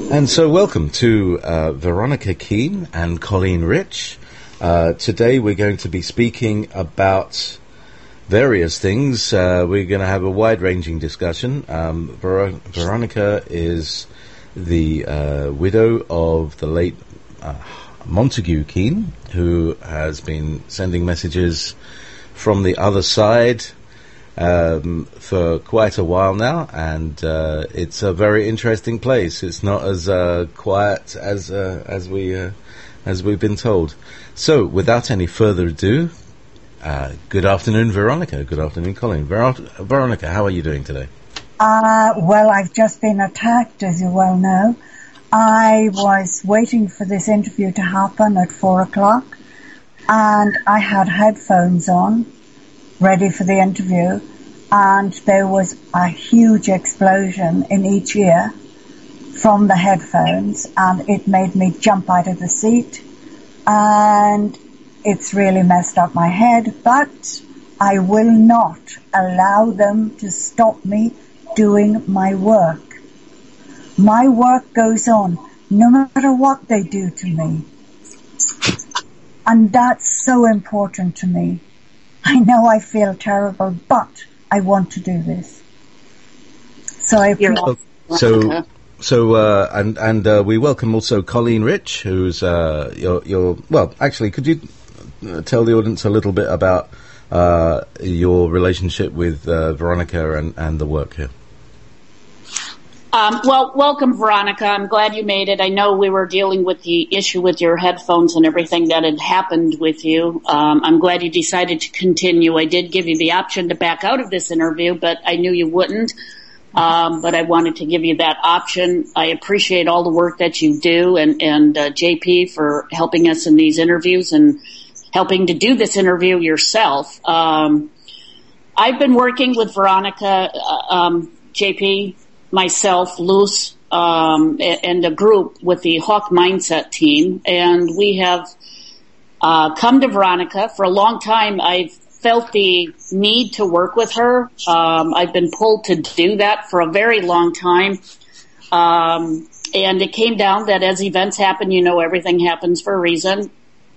And so welcome to Veronica Keane and Colleen Rich. Today we're going to be speaking about various things. We're going to have a wide-ranging discussion. Veronica is the widow of the late Montague Keane, who has been sending messages from the other side for quite a while now, and it's a very interesting place. It's not as quiet as we've been told. So, without any further ado, good afternoon, Veronica. Good afternoon, Colleen. Veronica, how are you doing today? Well, I've just been attacked, as you well know. I was waiting for this interview to happen at 4:00, and I had headphones on, ready for the interview, and there was a huge explosion in each ear from the headphones, and it made me jump out of the seat, and it's really messed up my head, but I will not allow them to stop me doing my work. My work goes on, no matter what they do to me. And that's so important to me. I know I feel terrible, but I want to do this. So I we welcome also Colleen Rich, who's well, actually, could you tell the audience a little bit about your relationship with Veronica and the work here? Well, welcome, Veronica. I'm glad you made it. I know we were dealing with the issue with your headphones and everything that had happened with you. I'm glad you decided to continue. I did give you the option to back out of this interview, but I knew you wouldn't. But I wanted to give you that option. I appreciate all the work that you do, and JP for helping us in these interviews and helping to do this interview yourself. I've been working with Veronica, JP, myself, Luce, and a group with the Hawk Mindset team, and we have come to Veronica. For a long time, I've felt the need to work with her. I've been pulled to do that for a very long time, and it came down that as events happen, everything happens for a reason.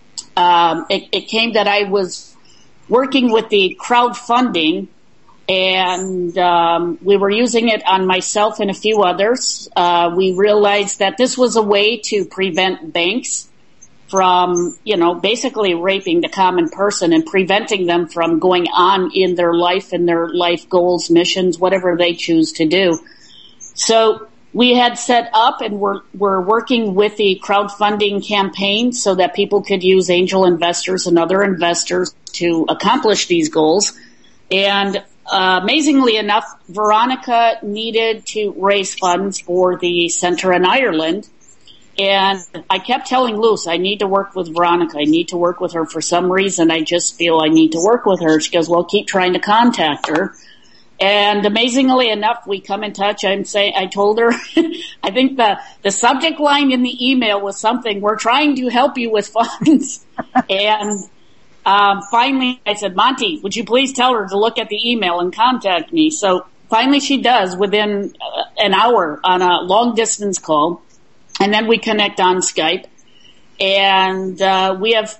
It came that I was working with the crowdfunding, and we were using it on myself and a few others. We realized that this was a way to prevent banks from, basically raping the common person and preventing them from going on in their life and their life goals, missions, whatever they choose to do. So we had set up and we're working with the crowdfunding campaign so that people could use angel investors and other investors to accomplish these goals. And amazingly enough, Veronica needed to raise funds for the center in Ireland. And I kept telling Luce, I need to work with Veronica. I need to work with her. For some reason, I just feel I need to work with her. She goes, well, keep trying to contact her. And amazingly enough, we come in touch. I told her, I think the subject line in the email was something, we're trying to help you with funds. And finally, I said, Monty, would you please tell her to look at the email and contact me? So finally she does within an hour on a long distance call. And then we connect on Skype. And we have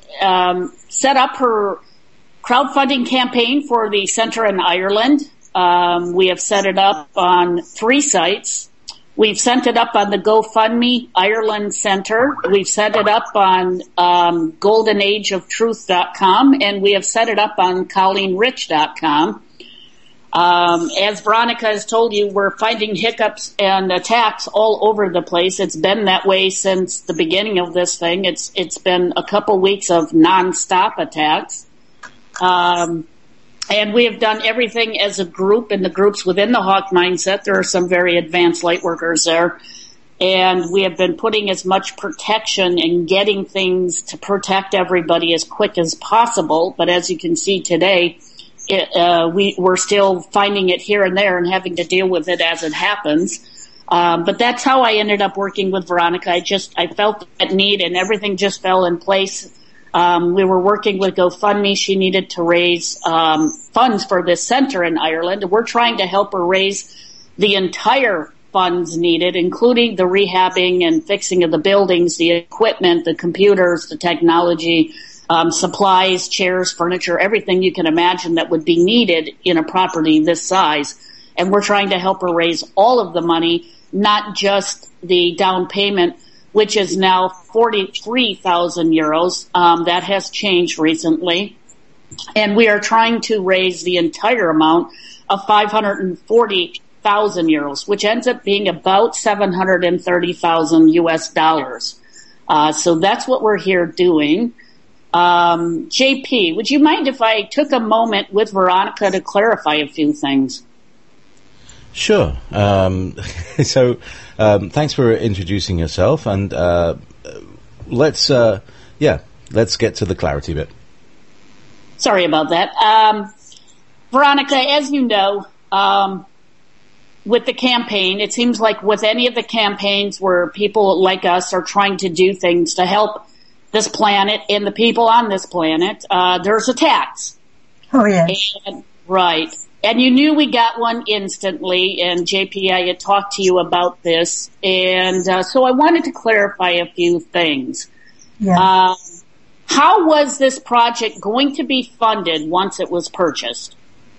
set up her crowdfunding campaign for the center in Ireland. We have set it up on 3 sites. We've set it up on the GoFundMe Ireland Center. We've set it up on goldenageoftruth.com, and we have set it up on ColleenRich.com. As Veronica has told you, we're finding hiccups and attacks all over the place. It's been that way since the beginning of this thing. It's been a couple weeks of nonstop attacks. And we have done everything as a group, and the groups within the Hawk Mindset. There are some very advanced light workers there. And we have been putting as much protection and getting things to protect everybody as quick as possible. But as you can see today, we're still finding it here and there and having to deal with it as it happens. But that's how I ended up working with Veronica. I felt that need, and everything just fell in place. We were working with GoFundMe. She needed to raise funds for this center in Ireland. We're trying to help her raise the entire funds needed, including the rehabbing and fixing of the buildings, the equipment, the computers, the technology, supplies, chairs, furniture, everything you can imagine that would be needed in a property this size. And we're trying to help her raise all of the money, not just the down payment, which is now 43,000 euros. That has changed recently. And we are trying to raise the entire amount of 540,000 euros, which ends up being about 730,000 US dollars. So that's what we're here doing. JP, would you mind if I took a moment with Veronica to clarify a few things? Sure. Thanks for introducing yourself, and let's get to the clarity bit. Sorry about that. Veronica, as you know, with the campaign, it seems like with any of the campaigns where people like us are trying to do things to help this planet and the people on this planet, there's attacks. Oh, yes. Right. And you knew we got one instantly, and JP, I had talked to you about this, and so I wanted to clarify a few things. Yeah. How was this project going to be funded once it was purchased?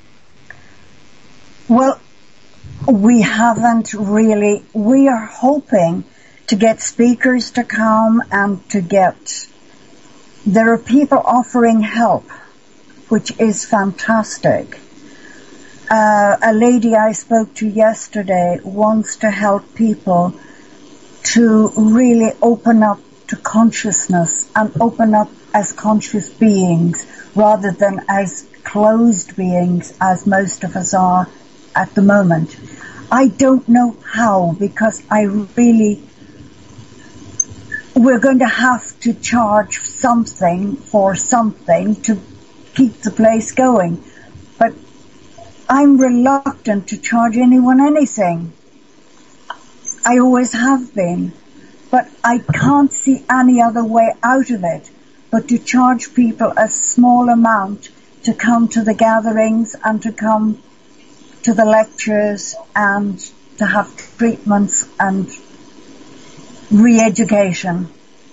Well, we haven't really. We are hoping to get speakers to come and there are people offering help, which is fantastic. A lady I spoke to yesterday wants to help people to really open up to consciousness and open up as conscious beings rather than as closed beings as most of us are at the moment. I don't know how, because we're going to have to charge something for something to keep the place going. But I'm reluctant to charge anyone anything. I always have been. But I can't see any other way out of it but to charge people a small amount to come to the gatherings and to come to the lectures and to have treatments and re-education.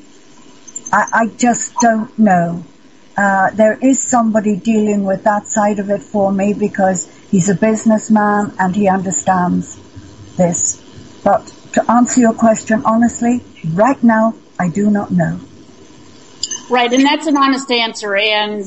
I just don't know. There is somebody dealing with that side of it for me because he's a businessman and he understands this. But to answer your question honestly, right now, I do not know. Right, and that's an honest answer. And,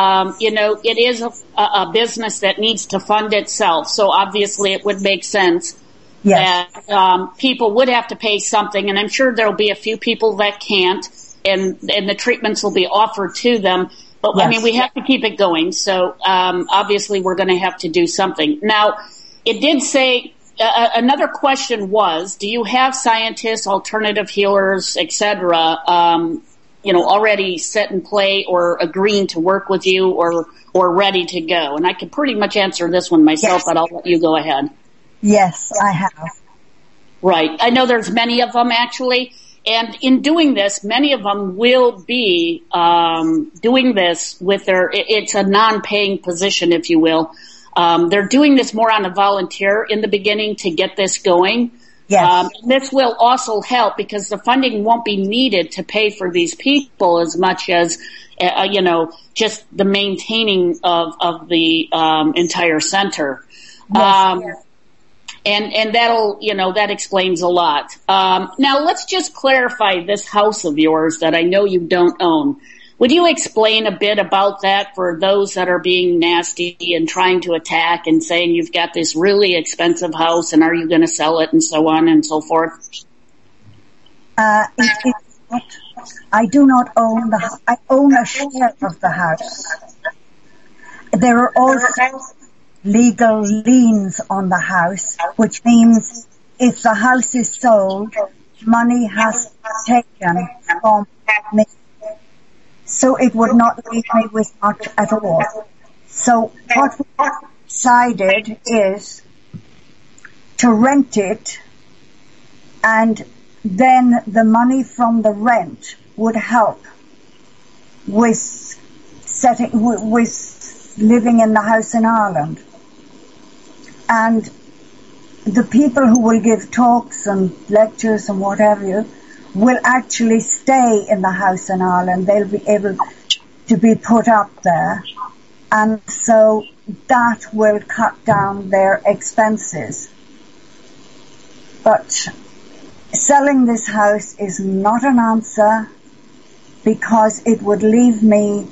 it is a business that needs to fund itself. So obviously it would make sense that people would have to pay something. And I'm sure there'll be a few people that can't, and the treatments will be offered to them. But, yes. I mean, we have to keep it going. So obviously we're going to have to do something. Now, it did say, another question was, do you have scientists, alternative healers, et cetera, already set in play or agreeing to work with you or ready to go? And I can pretty much answer this one myself, but I'll let you go ahead. Yes, I have. Right. I know there's many of them actually. And in doing this, many of them will be doing this with it's a non-paying position, if you will. They're doing this more on a volunteer in the beginning to get this going. Yes. This will also help because the funding won't be needed to pay for these people as much as, just the maintaining of the entire center. Yes. And that'll, that explains a lot. Now let's just clarify this house of yours that I know you don't own. Would you explain a bit about that for those that are being nasty and trying to attack and saying you've got this really expensive house and are you going to sell it and so on and so forth? I do not own the house. I own a share of the house. There are also legal liens on the house, which means if the house is sold, money has to be taken from me. So it would not leave me with much at all. So what we decided is to rent it, and then the money from the rent would help with living in the house in Ireland. And the people who will give talks and lectures and what have you will actually stay in the house in Ireland. They'll be able to be put up there. And so that will cut down their expenses. But selling this house is not an answer, because it would leave me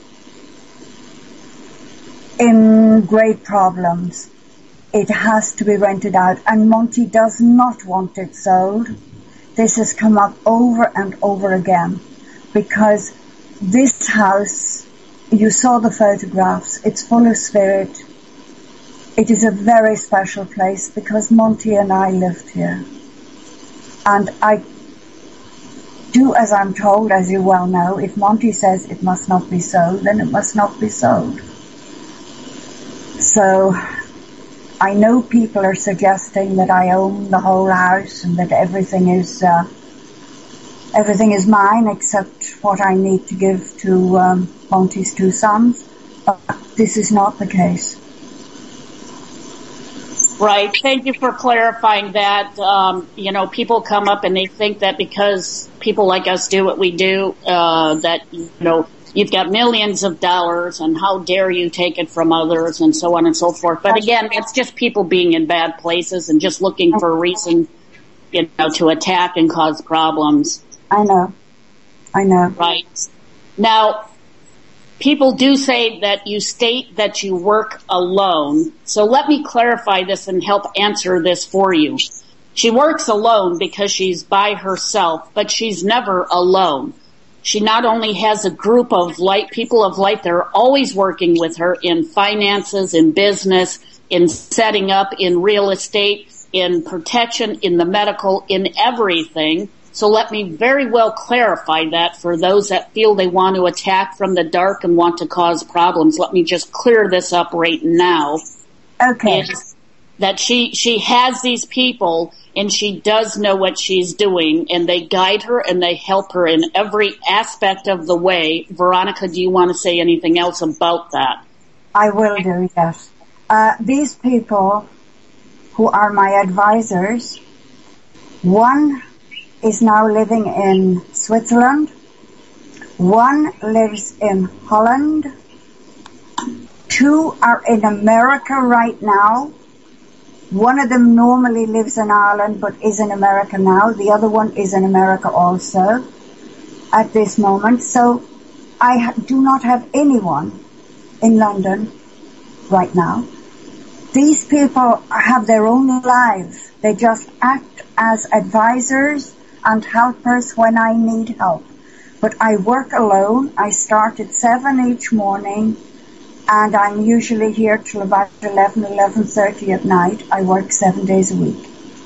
in great problems. It has to be rented out, and Monty does not want it sold. This has come up over and over again, because this house, you saw the photographs, it's full of spirit. It is a very special place because Monty and I lived here. And I do as I'm told, as you well know. If Monty says it must not be sold, then it must not be sold. So I know people are suggesting that I own the whole house and that everything is mine except what I need to give to Monty's two sons. But this is not the case. Right. Thank you for clarifying that. People come up and they think that because people like us do what we do, that, you've got millions of dollars and how dare you take it from others and so on and so forth. But again, it's just people being in bad places and just looking for a reason, to attack and cause problems. I know. Right. Now, people do say that you state that you work alone. So let me clarify this and help answer this for you. She works alone because she's by herself, but she's never alone. She not only has a group of people of light that are always working with her in finances, in business, in setting up, in real estate, in protection, in the medical, in everything. So let me very well clarify that for those that feel they want to attack from the dark and want to cause problems. Let me just clear this up right now. Okay. That she has these people and she does know what she's doing, and they guide her and they help her in every aspect of the way. Veronica, do you want to say anything else about that? I will do, yes. These people who are my advisors, one is now living in Switzerland, one lives in Holland, two are in America right now. One of them normally lives in Ireland but is in America now. The other one is in America also at this moment. So I do not have anyone in London right now. These people have their own lives. They just act as advisors and helpers when I need help. But I work alone. I start at 7 each morning, and I'm usually here till about 11:30 at night. I work 7 days a week.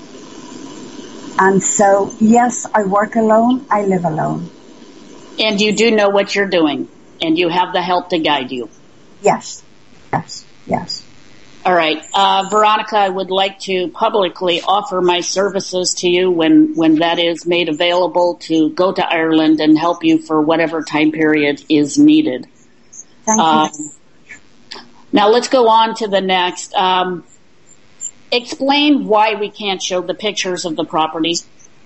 And so, yes, I work alone. I live alone. And you do know what you're doing, and you have the help to guide you. Yes. All right. Veronica, I would like to publicly offer my services to you when that is made available, to go to Ireland and help you for whatever time period is needed. Thank you. Now let's go on to the next. Explain why we can't show the pictures of the property.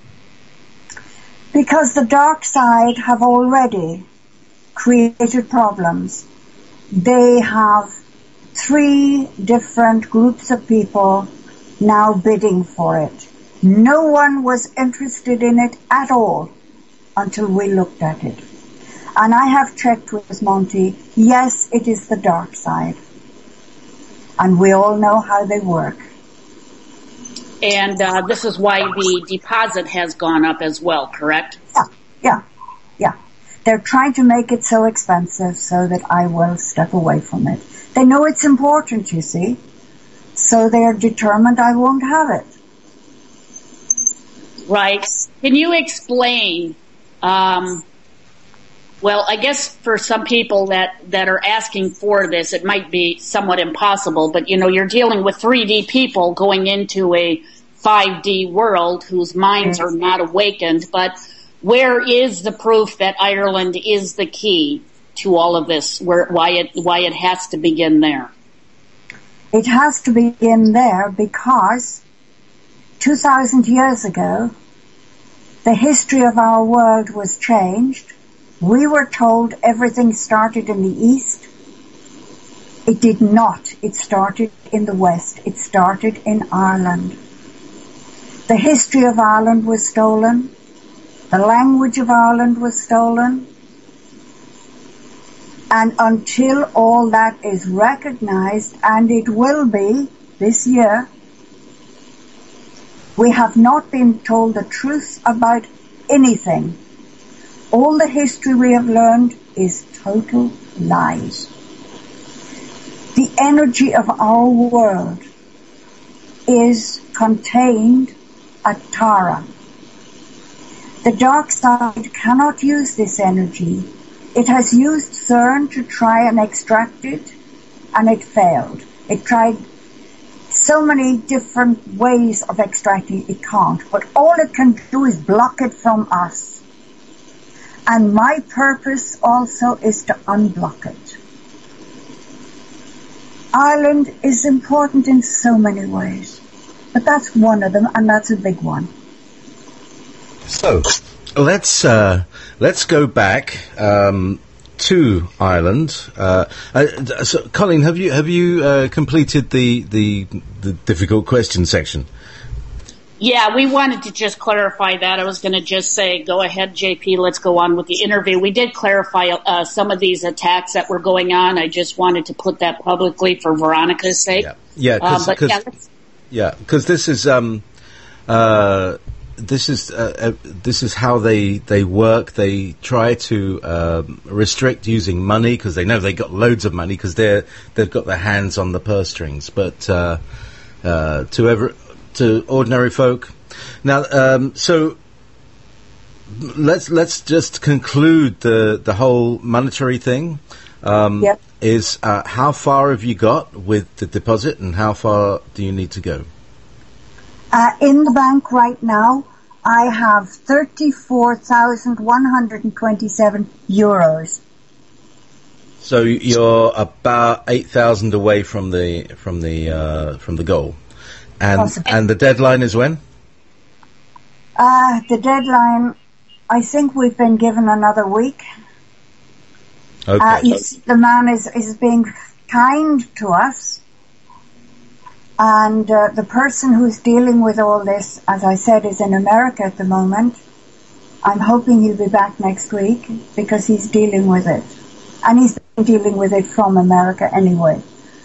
Because the dark side have already created problems. They have 3 different groups of people now bidding for it. No one was interested in it at all until we looked at it. And I have checked with Monty. Yes, it is the dark side. And we all know how they work. And this is why the deposit has gone up as well, correct? Yeah. They're trying to make it so expensive so that I will step away from it. They know it's important, you see. So they're determined I won't have it. Right. Can you explain, well, I guess for some people that are asking for this, it might be somewhat impossible, but you're dealing with 3D people going into a 5D world whose minds are not awakened, but where is the proof that Ireland is the key to all of this? Why it has to begin there? It has to begin there because 2,000 years ago, the history of our world was changed. We were told everything started in the East. It did not. It started in the West. It started in Ireland. The history of Ireland was stolen. The language of Ireland was stolen. And until all that is recognized, and it will be this year, we have not been told the truth about anything. All the history we have learned is total lies. The energy of our world is contained at Tara. The dark side cannot use this energy. It has used CERN to try and extract it, and it failed. It tried so many different ways of extracting it. It can't. But all it can do is block it from us. And my purpose also is to unblock it. Ireland is important in so many ways, but that's one of them, and that's a big one. So let's go back to Ireland. So, Colleen, have you completed the difficult question section? Yeah, we wanted to just clarify that. I was going to just say, go ahead, JP, let's go on with the interview. We did clarify some of these attacks that were going on. I just wanted to put that publicly for Veronica's sake. Because this is how they work. They try to restrict using money because they know they got loads of money because they've got their hands on the purse strings. But to ordinary folk. Now, so let's just conclude the whole monetary thing. Yep. Is how far have you got with the deposit, and how far do you need to go? In the bank right now, I have 34,127 euros. So you're about 8,000 away from the goal. And the deadline is when? The deadline, I think we've been given another week. Okay. You see, the man is being kind to us. And the person who's dealing with all this, as I said, is in America at the moment. I'm hoping he'll be back next week because he's dealing with it. And he's been dealing with it from America anyway.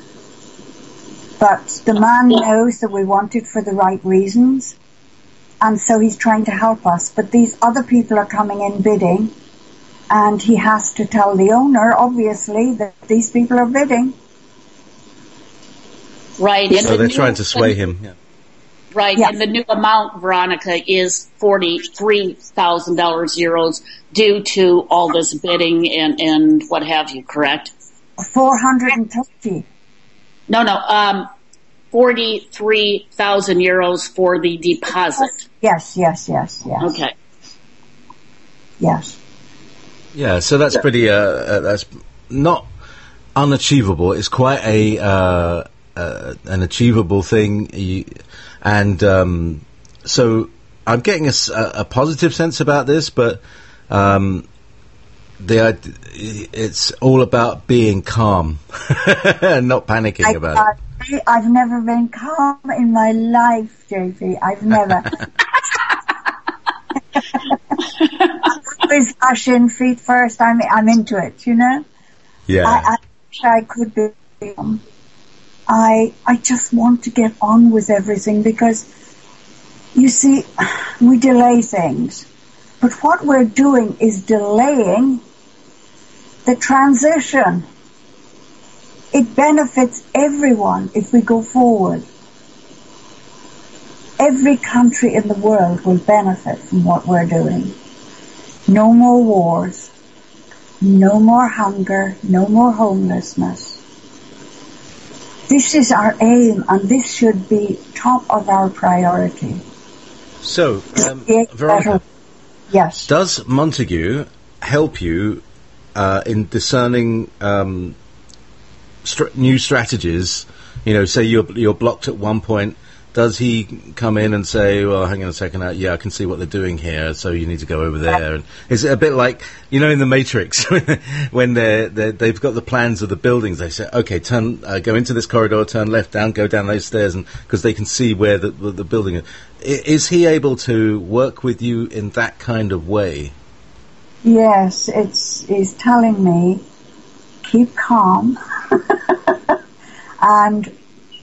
But the man knows that we want it for the right reasons, and so he's trying to help us. But these other people are coming in bidding, and he has to tell the owner, obviously, that these people are bidding. Right. So they're trying to sway him. Yeah. Right, yeah. And the new amount, Veronica, is €43,000 due to all this bidding and what have you, correct? 430. No, 43,000 euros for the deposit. Yes. Okay. Yes. Yeah, so that's pretty, that's not unachievable. It's quite an achievable thing. So I'm getting a positive sense about this, but, it's all about being calm and not panicking about it. I've never been calm in my life, JP. I've never. Always rush in feet first. I'm into it, you know. Yeah. I wish I could be. I just want to get on with everything because, you see, we delay things. But what we're doing is delaying the transition. It benefits everyone if we go forward. Every country in the world will benefit from what we're doing. No more wars, no more hunger, no more homelessness. This is our aim, and this should be top of our priority. So, Veronica, yes. Does Montague help you in discerning new strategies? You know, say you're blocked at one point, does he come in and say, well, hang on a second, I can see what they're doing here, so you need to go over there? And is it a bit like, in the Matrix, when they've got the plans of the buildings, they say, okay, go into this corridor, turn left, go down those stairs, and because they can see where the building is. Is he able to work with you in that kind of way? Yes, he's telling me, keep calm, and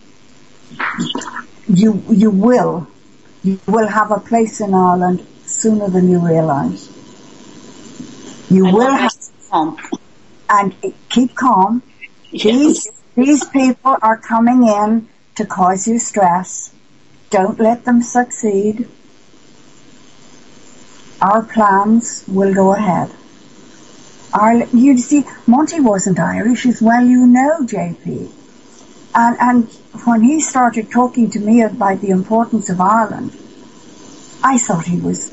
you will have a place in Ireland sooner than you realise. You will have, and keep calm. Yes. These people are coming in to cause you stress. Don't let them succeed. Our plans will go ahead. You see, Monty wasn't Irish as well, JP. And when he started talking to me about the importance of Ireland, I thought he was,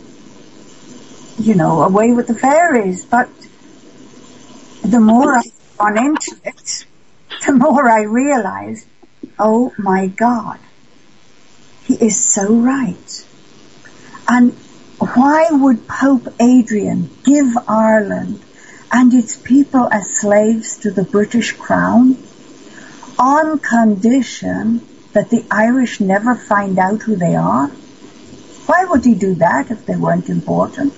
away with the fairies. But the more I've gone into it, the more I realized, oh my God, he is so right. And why would Pope Adrian give Ireland and its people as slaves to the British Crown on condition that the Irish never find out who they are? Why would he do that if they weren't important?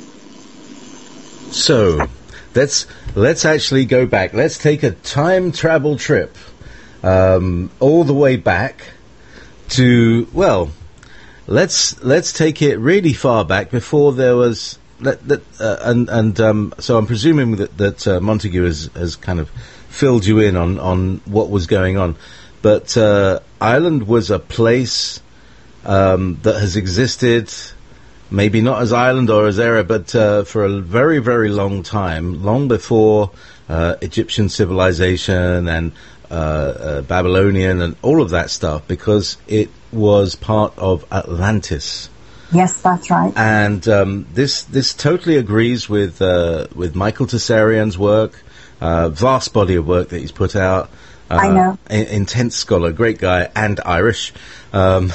So, let's actually go back. Let's take a time travel trip all the way back to, let's take it really far back before there was so I'm presuming that Montague has kind of filled you in on what was going on, but Ireland was a place that has existed, maybe not as Ireland or as Era, but for a very, very long time, long before Egyptian civilization and Babylonian and all of that stuff, because it was part of Atlantis. Yes, that's right. And this totally agrees with Michael Tessarian's work, vast body of work that he's put out. I know. Intense scholar, great guy, and Irish. I'd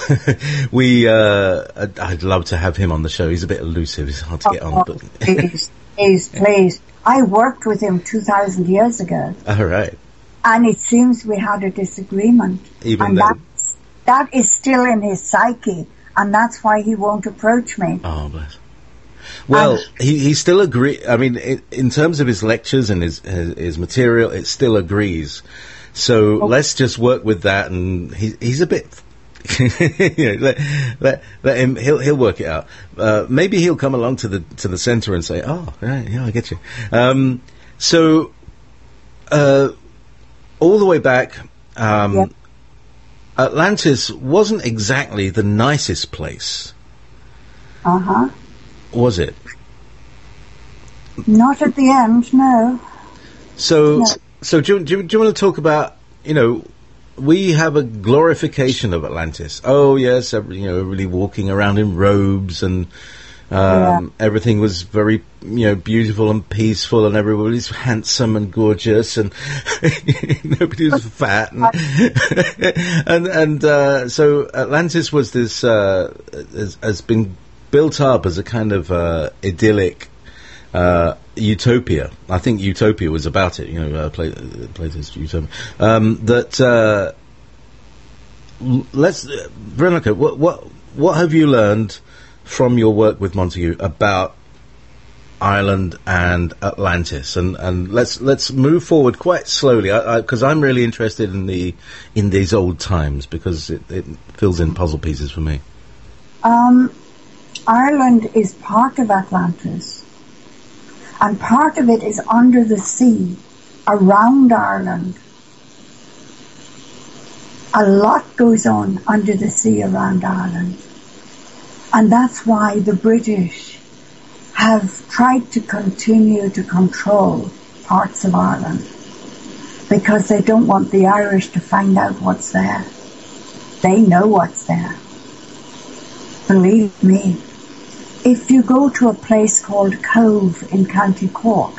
love to have him on the show. He's a bit elusive. He's hard to get on. But please. I worked with him 2,000 years ago. All right. And it seems we had a disagreement. Even though that is still in his psyche. And that's why he won't approach me. Oh, bless. Well, he still agrees. I mean, in terms of his lectures and his material, it still agrees. So let's just work with that. And he's a bit. Let him. He'll work it out. Maybe he'll come along to the center and say, "Oh, yeah, I get you." So, all the way back. Yep. Atlantis wasn't exactly the nicest place. Uh-huh. Was it? Not at the end, no. So do you want to talk about, we have a glorification of Atlantis. Oh, yes, everybody walking around in robes and everything was very, beautiful and peaceful, and everybody's handsome and gorgeous, and nobody was fat, and so Atlantis was this has been built up as a kind of idyllic utopia. I think Utopia was about it, Plato's Utopia. Veronica, what have you learned from your work with Montague about Ireland and Atlantis, and let's move forward quite slowly, because I'm really interested in these old times, because it fills in puzzle pieces for me. Ireland is part of Atlantis, and part of it is under the sea around Ireland. A lot goes on under the sea around Ireland. And that's why the British have tried to continue to control parts of Ireland, because they don't want the Irish to find out what's there. They know what's there. Believe me, if you go to a place called Cove in County Cork,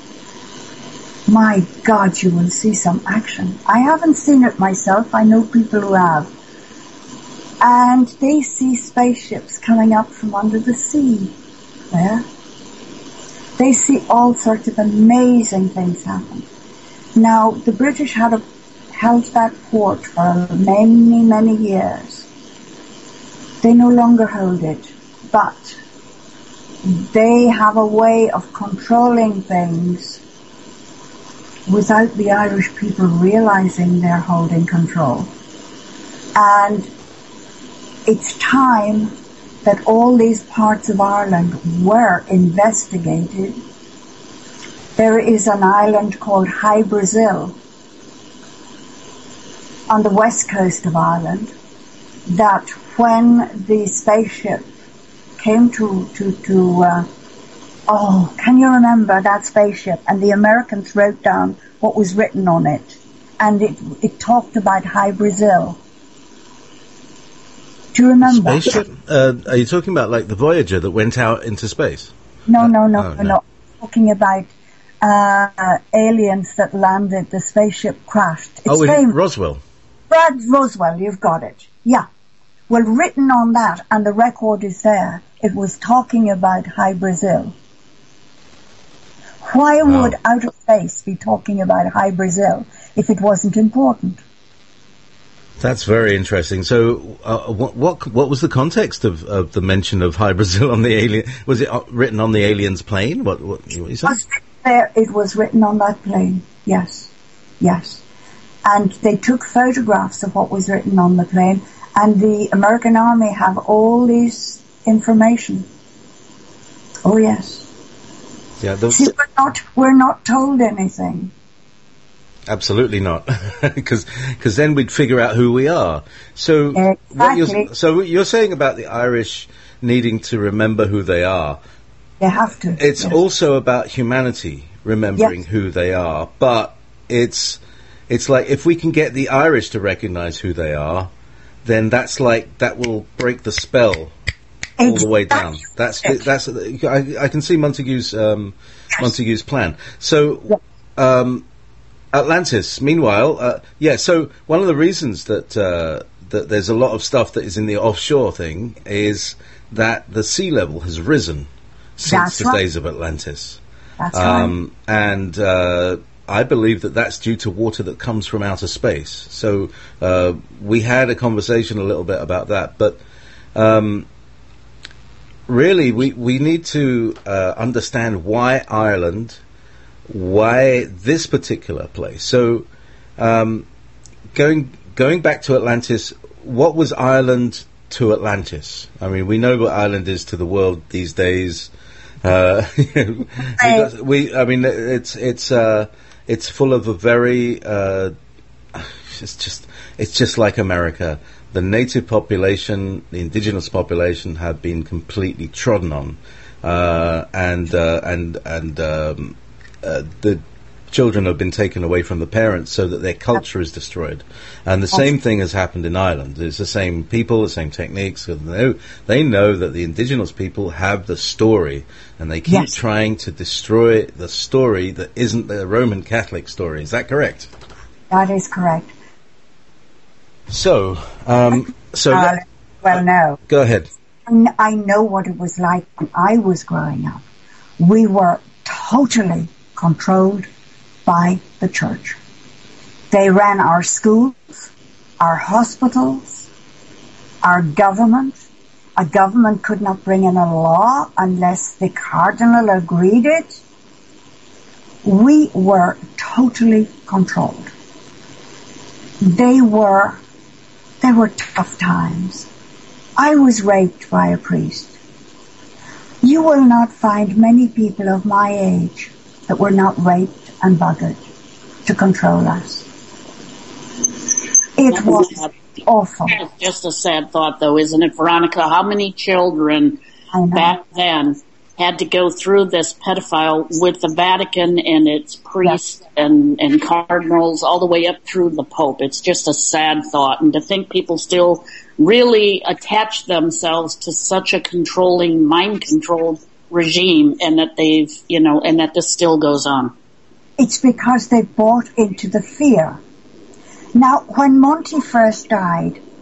my God, you will see some action. I haven't seen it myself. I know people who have. and they see spaceships coming up from under the sea there. They see all sorts of amazing things happen. Now, the British held that port for many, many years. They no longer hold it, but they have a way of controlling things without the Irish people realizing they're holding control. And it's time that all these parts of Ireland were investigated. There is an island called High Brazil on the west coast of Ireland that when the spaceship came can you remember that spaceship? And the Americans wrote down what was written on it. And it talked about High Brazil. Do you remember? Spaceship? Are you talking about like the Voyager that went out into space? No. Talking about aliens that landed, the spaceship crashed. It's famous. Roswell. Roswell, you've got it. Yeah. Well, written on that, and the record is there, it was talking about High Brazil. Why would outer space be talking about High Brazil if it wasn't important? That's very interesting. So, what was the context of the mention of High Brazil on the alien? Was it written on the alien's plane? What you saying? It was written on that plane. Yes. And they took photographs of what was written on the plane, and the American Army have all this information. Oh yes. Yeah. See, we're not told anything. Absolutely not, because then we'd figure out who we are. So, exactly. You're saying about the Irish needing to remember who they are. They have to. It's also about humanity remembering who they are, but it's like if we can get the Irish to recognise who they are, then that will break the spell all the way down. I can see Montague's plan. So. Atlantis, meanwhile, so one of the reasons that there's a lot of stuff that is in the offshore thing is that the sea level has risen since the days of Atlantis. That's right. And I believe that's due to water that comes from outer space. So we had a conversation a little bit about that, but really we need to understand why Ireland, why this particular place. So going back to Atlantis, what was Ireland to Atlantis? I mean, we know what Ireland is to the world these days. It's full of a very it's just like America. The native population, the indigenous population, have been completely trodden on, and the children have been taken away from the parents so that their culture is destroyed. And the same thing has happened in Ireland. It's the same people, the same techniques. They know that the indigenous people have the story, and they keep trying to destroy the story that isn't the Roman Catholic story. Is that correct? That is correct. So, no. Go ahead. I know what it was like when I was growing up. We were totally controlled by the church. They ran our schools, our hospitals, our government. A government could not bring in a law unless the cardinal agreed it. We were totally controlled. They were tough times. I was raped by a priest. You will not find many people of my age that were not raped and buggered to control us. It was awful. It's just a sad thought, though, isn't it, Veronica? How many children back then had to go through this pedophile with the Vatican and its priests and cardinals all the way up through the Pope? It's just a sad thought. And to think people still really attach themselves to such a controlling, mind-controlled regime, and that and that this still goes on. It's because they bought into the fear. Now, when Monty first died,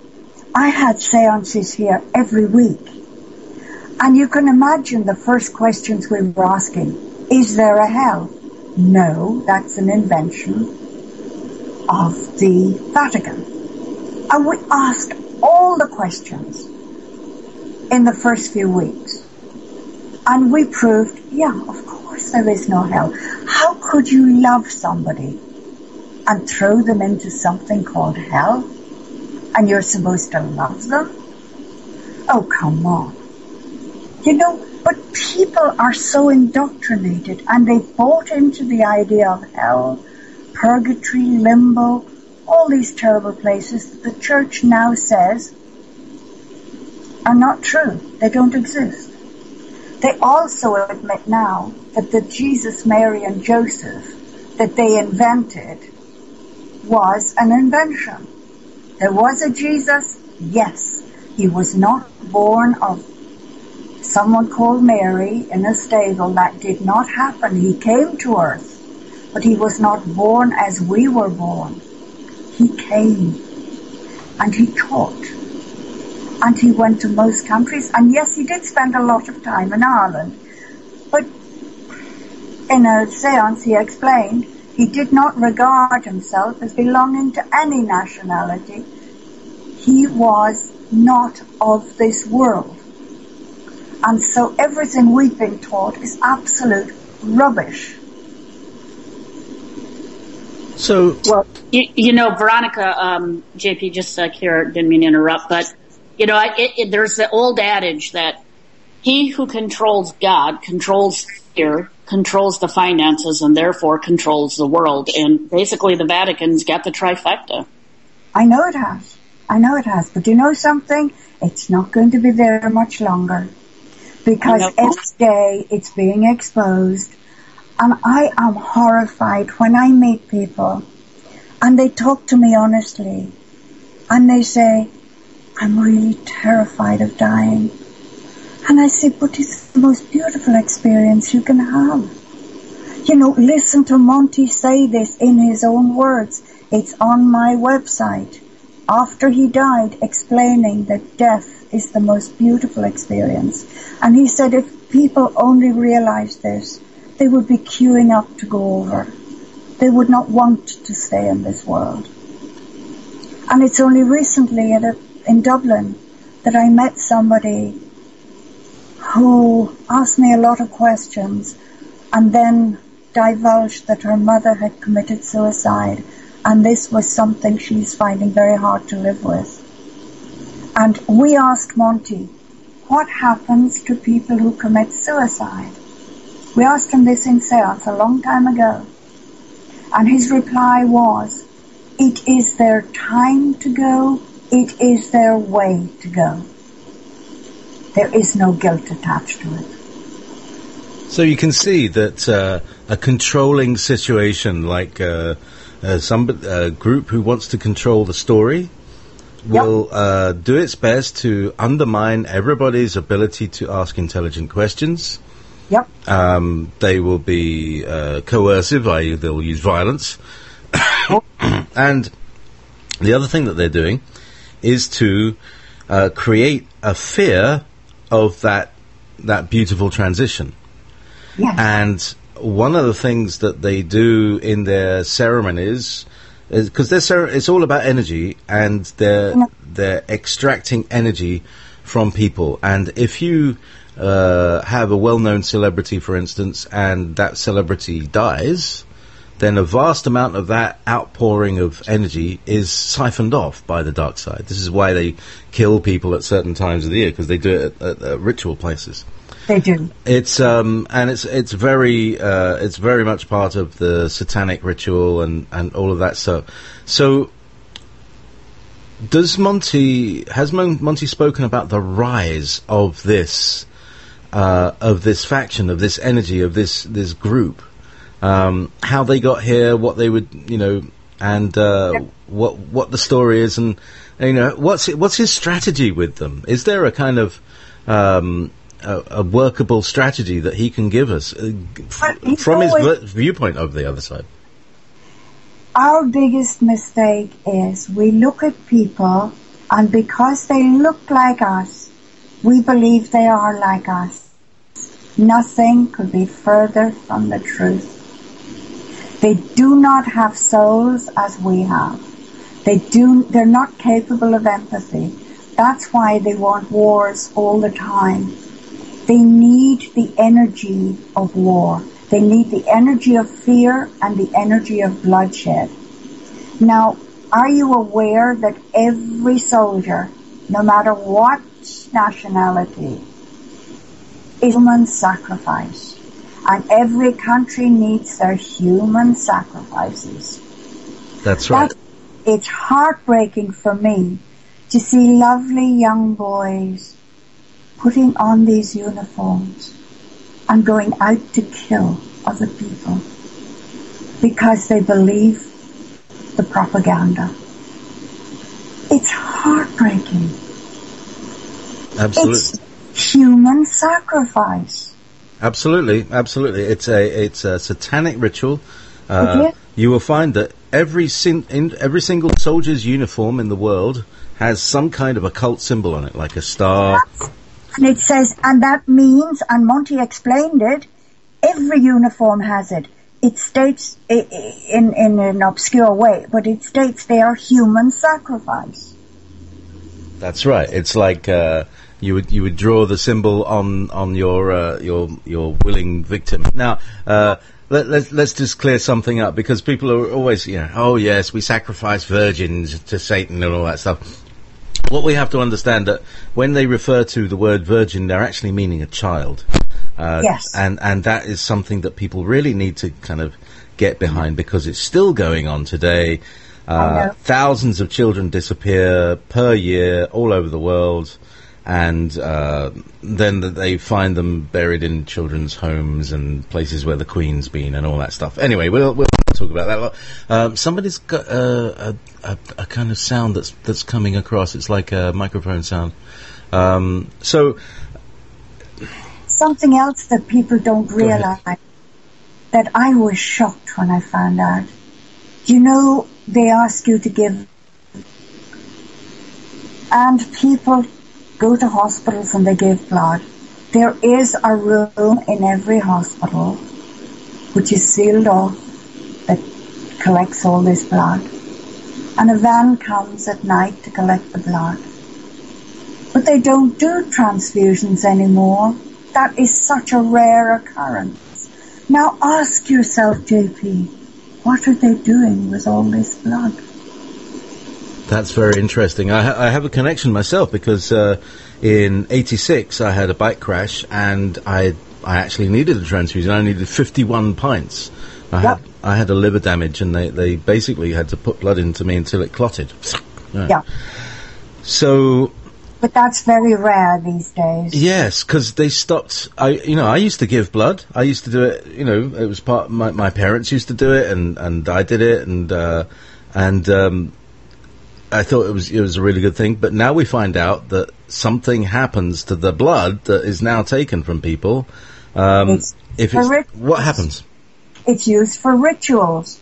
I had seances here every week. And you can imagine the first questions we were asking. Is there a hell? No, that's an invention of the Vatican. And we asked all the questions in the first few weeks. And we proved, yeah, of course there is no hell. How could you love somebody and throw them into something called hell? And you're supposed to love them? Oh, come on. You know, but people are so indoctrinated and they've bought into the idea of hell, purgatory, limbo, all these terrible places that the church now says are not true. They don't exist. They also admit now that the Jesus, Mary and Joseph that they invented was an invention. There was a Jesus, yes. He was not born of someone called Mary in a stable. That did not happen. He came to earth, but he was not born as we were born. He came and he taught and he went to most countries, and yes, he did spend a lot of time in Ireland, but in a seance he explained he did not regard himself as belonging to any nationality. He was not of this world. And so everything we've been taught is absolute rubbish. So, well, you know, Veronica, JP, just here, didn't mean to interrupt, but, you know, there's the old adage that he who controls God controls fear, controls the finances, and therefore controls the world. And basically the Vatican's got the trifecta. I know it has. I know it has. But you know something? It's not going to be there much longer. Because every day it's being exposed. And I am horrified when I meet people and they talk to me honestly and they say, I'm really terrified of dying. And I say, but it's the most beautiful experience you can have. You know, listen to Monty say this in his own words. It's on my website. After he died, explaining that death is the most beautiful experience. And he said if people only realized this, they would be queuing up to go over. They would not want to stay in this world. And it's only recently in Dublin that I met somebody who asked me a lot of questions and then divulged that her mother had committed suicide, and this was something she's finding very hard to live with. And we asked Monty, what happens to people who commit suicide? We asked him this in seance a long time ago. And his reply was, it is their time to go, it is their way to go. There is no guilt attached to it. So you can see that a controlling situation like a group who wants to control the story will do its best to undermine everybody's ability to ask intelligent questions. Yep. They will be coercive, i.e. they'll use violence. And the other thing that they're doing is to create a fear of that beautiful transition. Yes. And one of the things that they do in their ceremonies is because it's all about energy, and they're extracting energy from people. And if you have a well-known celebrity, for instance, and that celebrity dies, then a vast amount of that outpouring of energy is siphoned off by the dark side. This is why they kill people at certain times of the year, because they do it at ritual places. They do. It's it's very much part of the satanic ritual and all of that stuff. So has Monty spoken about the rise of this faction, of this energy, of this group? How they got here, what they would, and what the story is, and what's his strategy with them? Is there a kind of a workable strategy that he can give us from his viewpoint of the other side? Our biggest mistake is we look at people And because they look like us, we believe they are like us. Nothing could be further from the truth. They do not have souls as we have. They're not capable of empathy. That's why they want wars all the time. They need the energy of war. They need the energy of fear and the energy of bloodshed. Now, are you aware that every soldier, no matter what nationality, is human sacrifice? And every country needs their human sacrifices. That's right. It's heartbreaking for me to see lovely young boys putting on these uniforms and going out to kill other people because they believe the propaganda. It's heartbreaking. Absolutely. It's human sacrifice. Absolutely. It's a satanic ritual. Okay. You will find that every single soldier's uniform in the world has some kind of occult symbol on it, like a star. And it says, and that means, and Monty explained it, every uniform has it. It states in an obscure way, but it states they are human sacrifice. That's right. It's like you would draw the symbol on your willing victim. Now, let's just clear something up, because people are always, oh yes, we sacrifice virgins to Satan and all that stuff. What we have to understand, that when they refer to the word virgin, they're actually meaning a child. Yes. And that is something that people really need to kind of get behind, because it's still going on today. Thousands of children disappear per year all over the world, and then they find them buried in children's homes and places where the Queen's been and all that stuff. Anyway, we'll talk about that a lot. Somebody's got a kind of sound that's coming across. It's like a microphone sound. So something else that people don't realize, that I was shocked when I found out. They ask you to give, and people go to hospitals and they give blood. There is a room in every hospital which is sealed off that collects all this blood. And a van comes at night to collect the blood. But they don't do transfusions anymore. That is such a rare occurrence. Now ask yourself, JP, what are they doing with all this blood? That's very interesting. I have a connection myself, because in '86 I had a bike crash and I actually needed a transfusion. I needed 51 pints. I had a liver damage, and they basically had to put blood into me until it clotted. Yeah. So. But that's very rare these days. Yes, because they stopped. I used to give blood. I used to do it. It was part. My parents used to do it, and I did it, and I thought it was a really good thing. But now we find out that something happens to the blood that is now taken from people. What happens? It's used for rituals.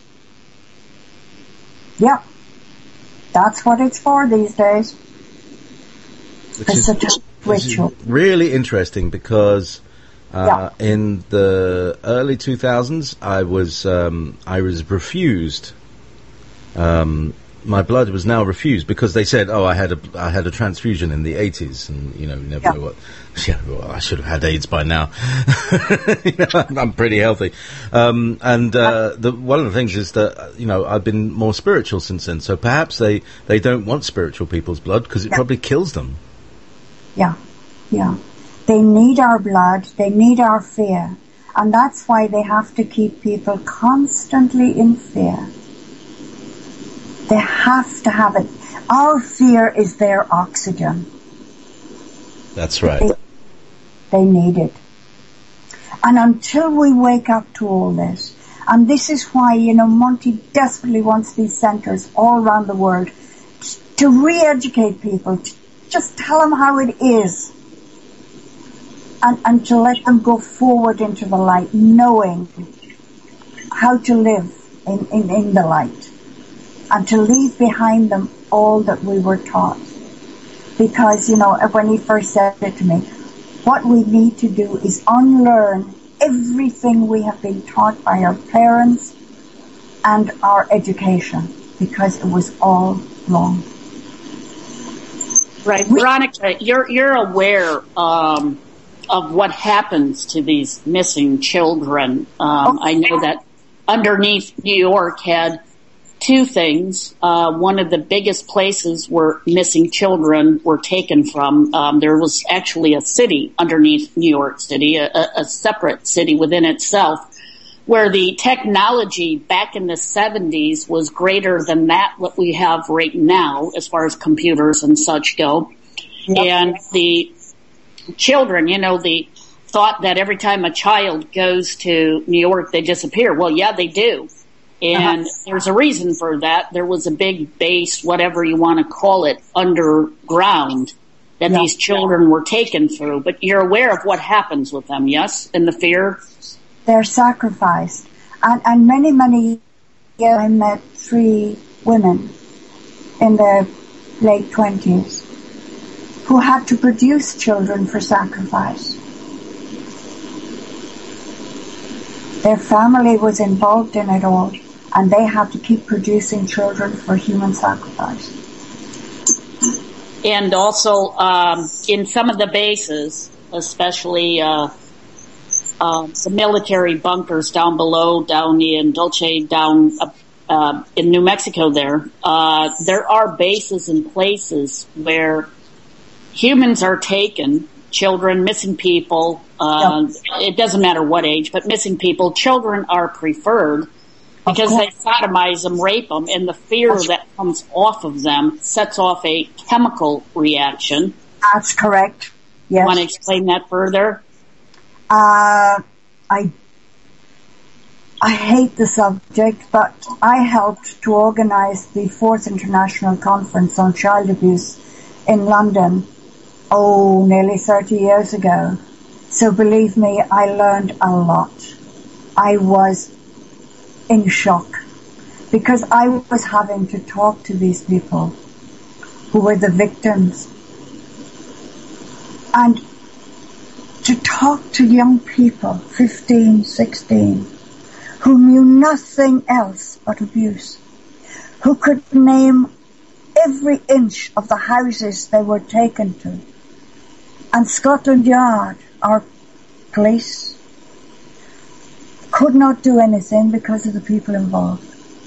Yep. That's what it's for these days. Which is really interesting, because in the early 2000s I was refused. My blood was now refused because they said, I had a transfusion in the 80s, and never know what. Yeah, well, I should have had AIDS by now. I'm pretty healthy. One of the things is that I've been more spiritual since then. So perhaps they don't want spiritual people's blood, because it probably kills them. Yeah. They need our blood. They need our fear, and that's why they have to keep people constantly in fear. They have to have it. Our fear is their oxygen. That's right. They need it. And until we wake up to all this, and this is why, Monty desperately wants these centres all around the world to re-educate people, to just tell them how it is, and to let them go forward into the light, knowing how to live in the light, and to leave behind them all that we were taught. because, when he first said it to me, what we need to do is unlearn everything we have been taught by our parents and our education, because it was all wrong. Right. Veronica, you're aware of what happens to these missing children. I know that Underneath New York had two things. One of the biggest places where missing children were taken from, there was actually a city underneath New York City, a separate city within itself, where the technology back in the 70s was greater than what we have right now as far as computers and such go. Yep. And the children, the thought that every time a child goes to New York, they disappear. Well, yeah, they do. And there's a reason for that. There was a big base, whatever you want to call it, underground that these children were taken through. But you're aware of what happens with them, yes? And the fear? They're sacrificed. And many, many years I met 3 women in their late 20s who had to produce children for sacrifice. Their family was involved in it all, and they had to keep producing children for human sacrifice. And also, in some of the bases, especially the military bunkers down below, down in Dulce, down in New Mexico there are bases and places where humans are taken, children, missing people, it doesn't matter what age, but missing people, children are preferred because they sodomize them, rape them, and the fear that comes off of them sets off a chemical reaction. That's correct. Yes. You want to explain that further? I hate the subject, but I helped to organize the 4th International Conference on Child Abuse in London, nearly 30 years ago. So believe me, I learned a lot. I was in shock because I was having to talk to these people who were the victims, and to talk to young people, 15, 16, who knew nothing else but abuse, who could name every inch of the houses they were taken to. And Scotland Yard, our police, could not do anything because of the people involved.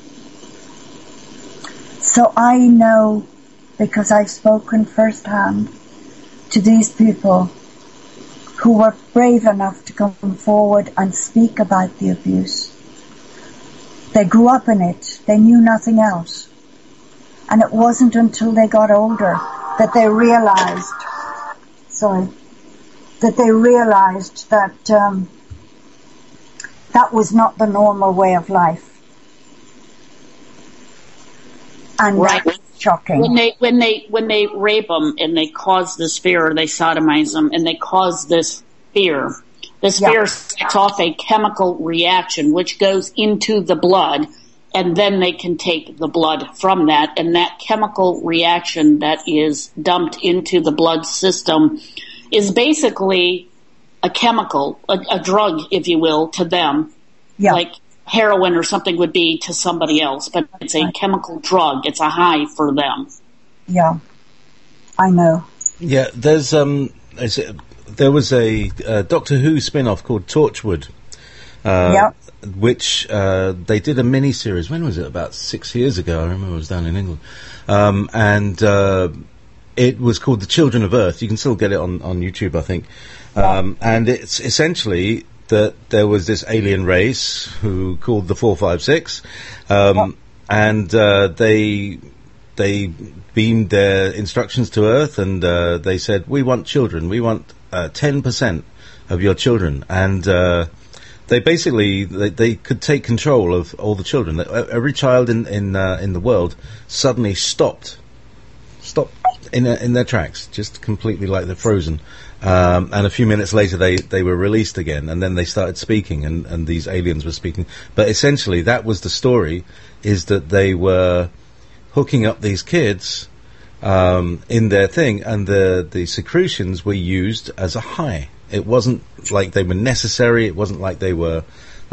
So I know, because I've spoken firsthand to these people who were brave enough to come forward and speak about the abuse. They grew up in it. They knew nothing else. And it wasn't until they got older that they realized, that that was not the normal way of life. And right. That was shocking. When they rape them and they cause this fear, or they sodomize them and they cause this fear, fear sets off a chemical reaction which goes into the blood, and then they can take the blood from that, and that chemical reaction that is dumped into the blood system is basically a chemical, a drug, if you will, to them, like heroin or something would be to somebody else, but it's a chemical drug. It's a high for them. Yeah, I know. Yeah, there was a Doctor Who spin-off called Torchwood, which they did a mini-series. When was it? About 6 years ago. I remember I was down in England. And it was called The Children of Earth. You can still get it on YouTube, I think. And it's essentially that there was this alien race who called the 456, and they beamed their instructions to Earth, and they said, we want children. We want 10% of your children. And they basically they could take control of all the children. Every child in the world suddenly stopped in their tracks, just completely, like they're frozen. And a few minutes later they were released again, and then they started speaking, and these aliens were speaking. But essentially that was the story, is that they were hooking up these kids in their thing, and the secretions were used as a high. It wasn't like they were necessary. It wasn't like they were,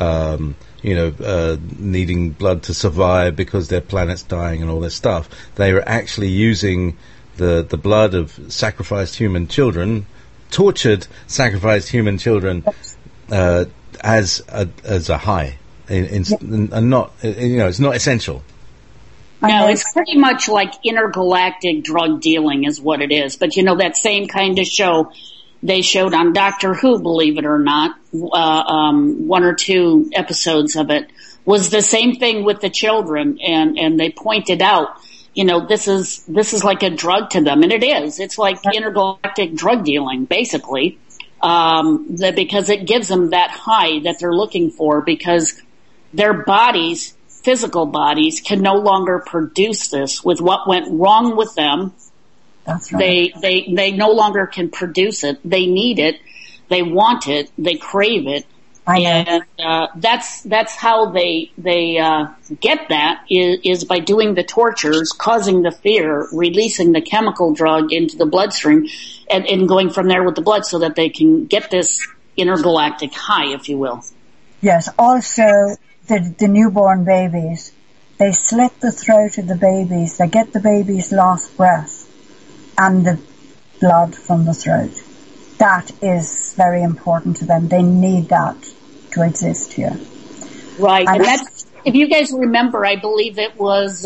needing blood to survive because their planet's dying and all this stuff. They were actually using the blood of sacrificed human children, tortured, sacrificed human children, as a high, and not, it's not essential. No, it's pretty much like intergalactic drug dealing is what it is. But that same kind of show they showed on Doctor Who, believe it or not, 1 or 2 episodes of it was the same thing with the children, and they pointed out, this is like a drug to them, and it is. It's like intergalactic drug dealing, basically, because it gives them that high that they're looking for, because their bodies, physical bodies, can no longer produce this with what went wrong with them. That's right. They no longer can produce it. They need it. They want it. They crave it. And that's how they get that is by doing the tortures, causing the fear, releasing the chemical drug into the bloodstream, and going from there with the blood so that they can get this intergalactic high, if you will. Yes. Also, the newborn babies, they slit the throat of the babies. They get the baby's last breath and the blood from the throat. That is very important to them. They need that to exist here. Right. And that's, if you guys remember, I believe it was,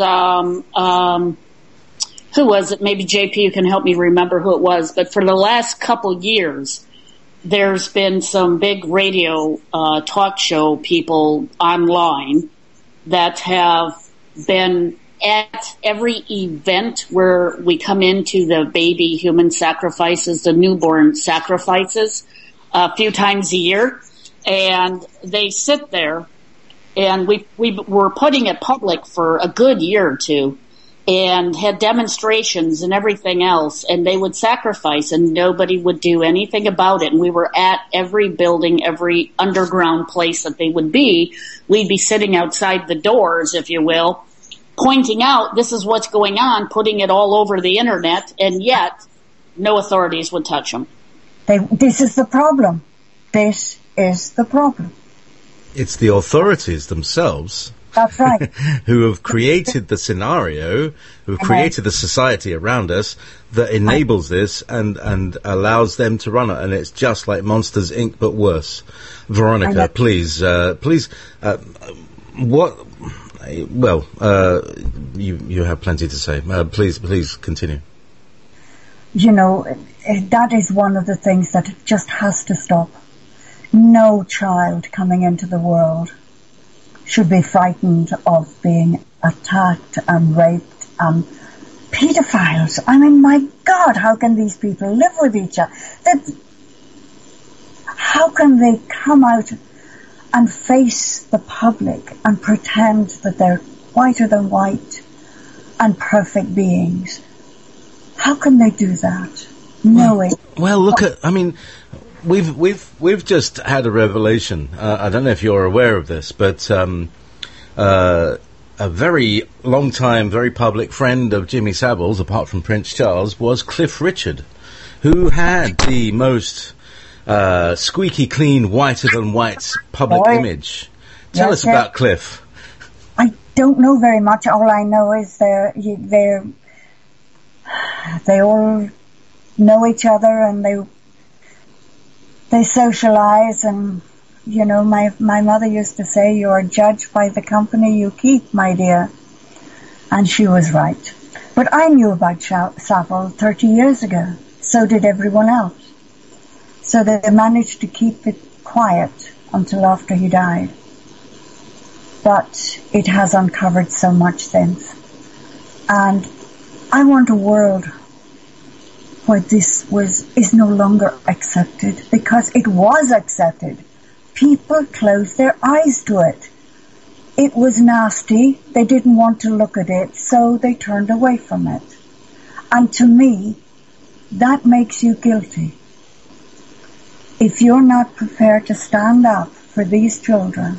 who was it? Maybe JP, you can help me remember who it was. But for the last couple years, there's been some big radio talk show people online that have been at every event where we come into the baby human sacrifices, the newborn sacrifices, a few times a year. And they sit there, and we were putting it public for a good year or two, and had demonstrations and everything else, and they would sacrifice and nobody would do anything about it. And we were at every building, every underground place that they would be. We'd be sitting outside the doors, if you will, pointing out this is what's going on, putting it all over the internet, and yet no authorities would touch them. This is the problem. This is the problem. It's the authorities themselves. That's right. Who have created the scenario, who have created the society around us that enables this and allows them to run it. And it's just like Monsters, Inc., but worse. Veronica, please, you have plenty to say. Please continue. That is one of the things that just has to stop. No child coming into the world should be frightened of being attacked and raped and pedophiles. I mean, my God, how can these people live with each other? How can they come out and face the public and pretend that they're whiter than white and perfect beings? How can they do that? Well, look at, I mean, We've just had a revelation. I don't know if you're aware of this, but a very long time, very public friend of Jimmy Savile's, apart from Prince Charles, was Cliff Richard, who had the most squeaky clean, whiter than white public image. Tell us about Cliff. I don't know very much. All I know is they all know each other, and they socialize, and my mother used to say, "You are judged by the company you keep, my dear," and she was right. But I knew about Savile 30 years ago. So did everyone else. So they managed to keep it quiet until after he died. But it has uncovered so much since, and I want a world where this is no longer accepted, because it was accepted. People closed their eyes to it. It was nasty. They didn't want to look at it, so they turned away from it. And to me, that makes you guilty. If you're not prepared to stand up for these children,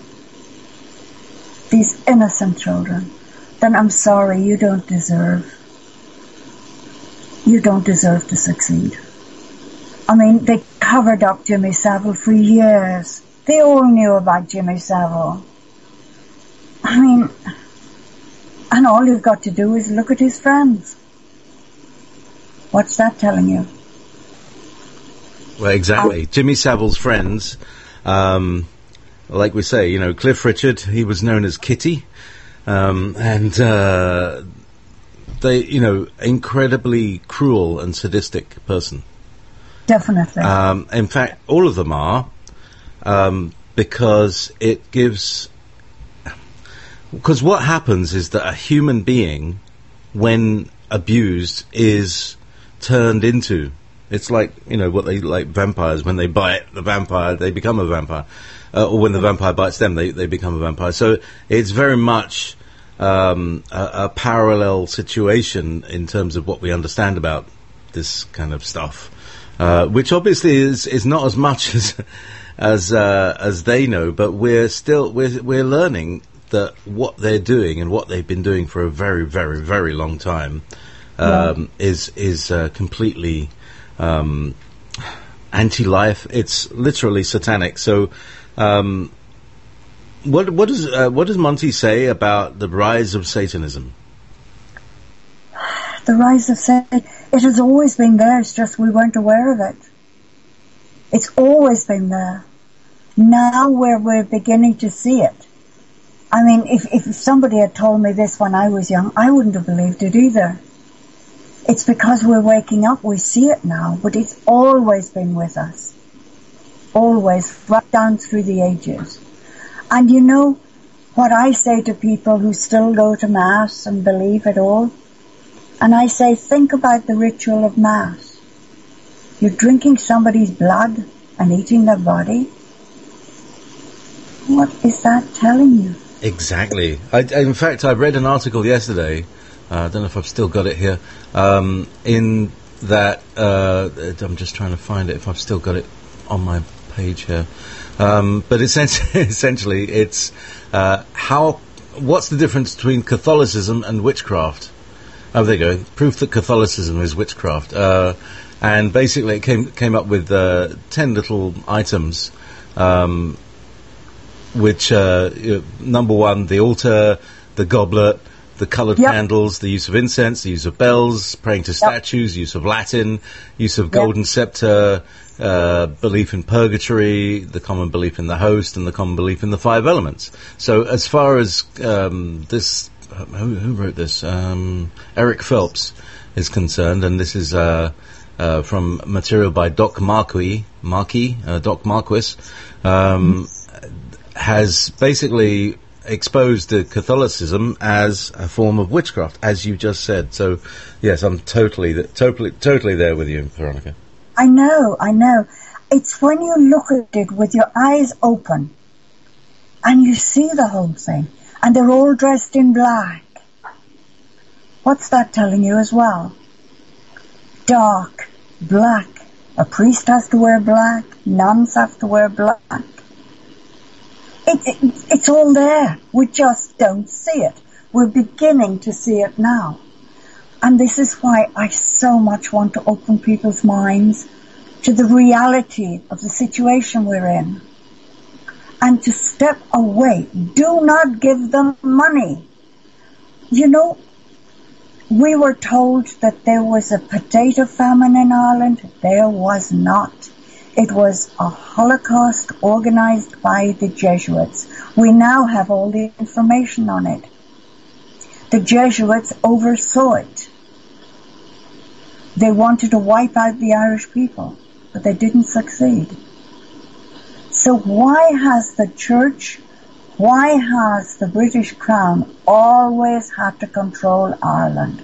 these innocent children, then I'm sorry, you don't deserve you don't deserve to succeed. I mean, they covered up Jimmy Savile for years. They all knew about Jimmy Savile. I mean, and all you've got to do is look at his friends. What's that telling you? Well, exactly. Jimmy Savile's friends, like we say, you know, Cliff Richard, he was known as Kitty, and they, you know, incredibly cruel and sadistic person. Definitely. In fact, all of them are, because it gives... Because what happens is that a human being, when abused, is turned into... It's like, you know, what they like vampires. When they bite the vampire, they become a vampire. Or when the vampire bites them, they become a vampire. So it's very much a parallel situation in terms of what we understand about this kind of stuff. Which obviously is not as much as they know, but we're learning that what they're doing and what they've been doing for a very, very, very long time is completely anti-life. It's literally satanic. So, what does Monty say about the rise of Satanism? The rise of Satan, it has always been there, it's just we weren't aware of it. It's always been there. Now we're beginning to see it. I mean, if somebody had told me this when I was young, I wouldn't have believed it either. It's because we're waking up, we see it now, but it's always been with us. Always, right down through the ages. And you know what I say to people who still go to Mass and believe it all? And I say, think about the ritual of Mass. You're drinking somebody's blood and eating their body. What is that telling you? Exactly. In fact, I read an article yesterday, I don't know if I've still got it here, in that, I'm just trying to find it, if I've still got it on my page here. But essentially it's what's the difference between Catholicism and witchcraft? Oh, there you go. Proof that Catholicism is witchcraft. And basically it came up with 10 little items, which, number one, the altar, the goblet, the coloured candles, the use of incense, the use of bells, praying to statues, use of Latin, use of golden scepter, belief in purgatory, the common belief in the host, and the common belief in the 5 elements. So as far as this... Who wrote this? Eric Phelps is concerned, and this is from material by Doc Marquis, has basically exposed to Catholicism as a form of witchcraft, as you just said. So, yes, I'm totally there with you, Veronica. I know. It's when you look at it with your eyes open, and you see the whole thing. And they're all dressed in black. What's that telling you as well? Dark, black. A priest has to wear black. Nuns have to wear black. It's all there. We just don't see it. We're beginning to see it now. And this is why I so much want to open people's minds to the reality of the situation we're in. And to step away. Do not give them money. You know, we were told that there was a potato famine in Ireland. There was not. It was a Holocaust organized by the Jesuits. We now have all the information on it. The Jesuits oversaw it. They wanted to wipe out the Irish people, but they didn't succeed. So why has the church, why has the British Crown always had to control Ireland?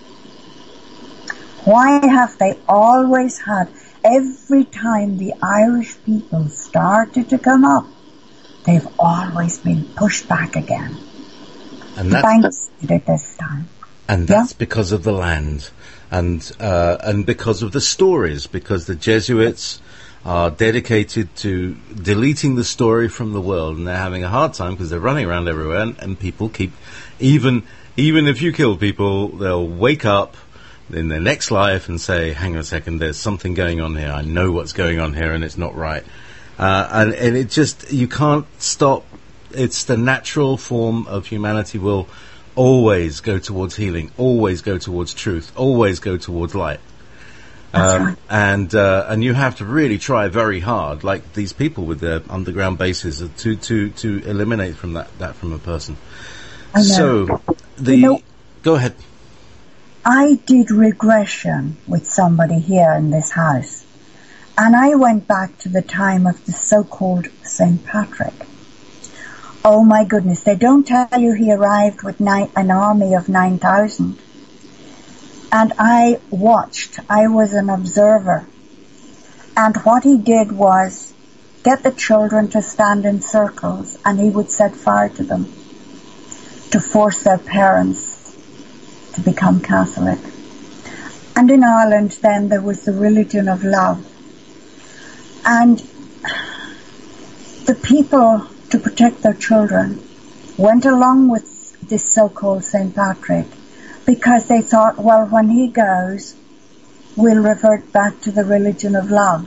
Why have they always had, every time the Irish people started to come up, they've always been pushed back again. And the banks did it this time. And that's because of the land, and because of the stories, because the Jesuits are dedicated to deleting the story from the world, and they're having a hard time because they're running around everywhere, and people keep, even if you kill people, they'll wake up, in their next life and say, hang on a second, there's something going on here. I know what's going on here and it's not right. And it just, you can't stop. It's the natural form of humanity will always go towards healing, always go towards truth, always go towards light. Right. And you have to really try very hard, like these people with their underground bases, to eliminate from that from a person. I know. So go ahead. I did regression with somebody here in this house, and I went back to the time of the so-called St. Patrick. Oh my goodness, they don't tell you he arrived with an army of 9,000. And I watched, I was an observer. And what he did was get the children to stand in circles, and he would set fire to them to force their parents to become Catholic. And in Ireland then there was the religion of love. And the people, to protect their children, went along with this so-called St. Patrick because they thought, well, when he goes, we'll revert back to the religion of love.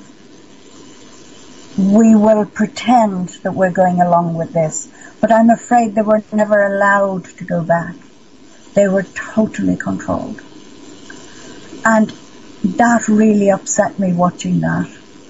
We will pretend that we're going along with this. But I'm afraid they were never allowed to go back. They were totally controlled. And that really upset me watching that.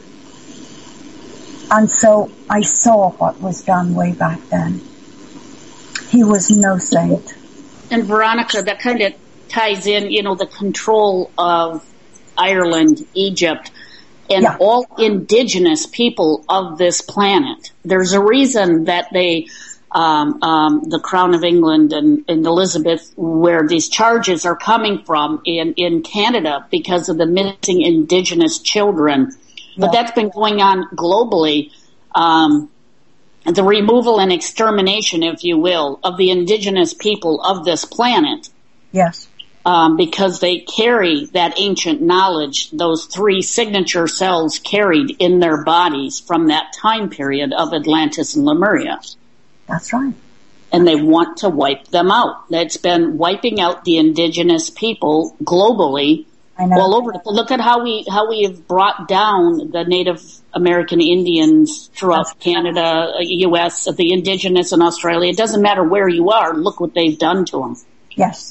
And so I saw what was done way back then. He was no saint. And Veronica, that kind of ties in, the control of Ireland, Egypt, and all indigenous people of this planet. There's a reason that they, the Crown of England and Elizabeth, where these charges are coming from in Canada because of the missing indigenous children. But that's been going on globally. The removal and extermination, if you will, of the indigenous people of this planet. Yes. Because they carry that ancient knowledge, those 3 signature cells carried in their bodies from that time period of Atlantis and Lemuria. That's right. And they want to wipe them out. It's been wiping out the indigenous people globally. All over. Look at how we have brought down the Native American Indians throughout Canada, U.S., the indigenous in Australia. It doesn't matter where you are. Look what they've done to them. Yes.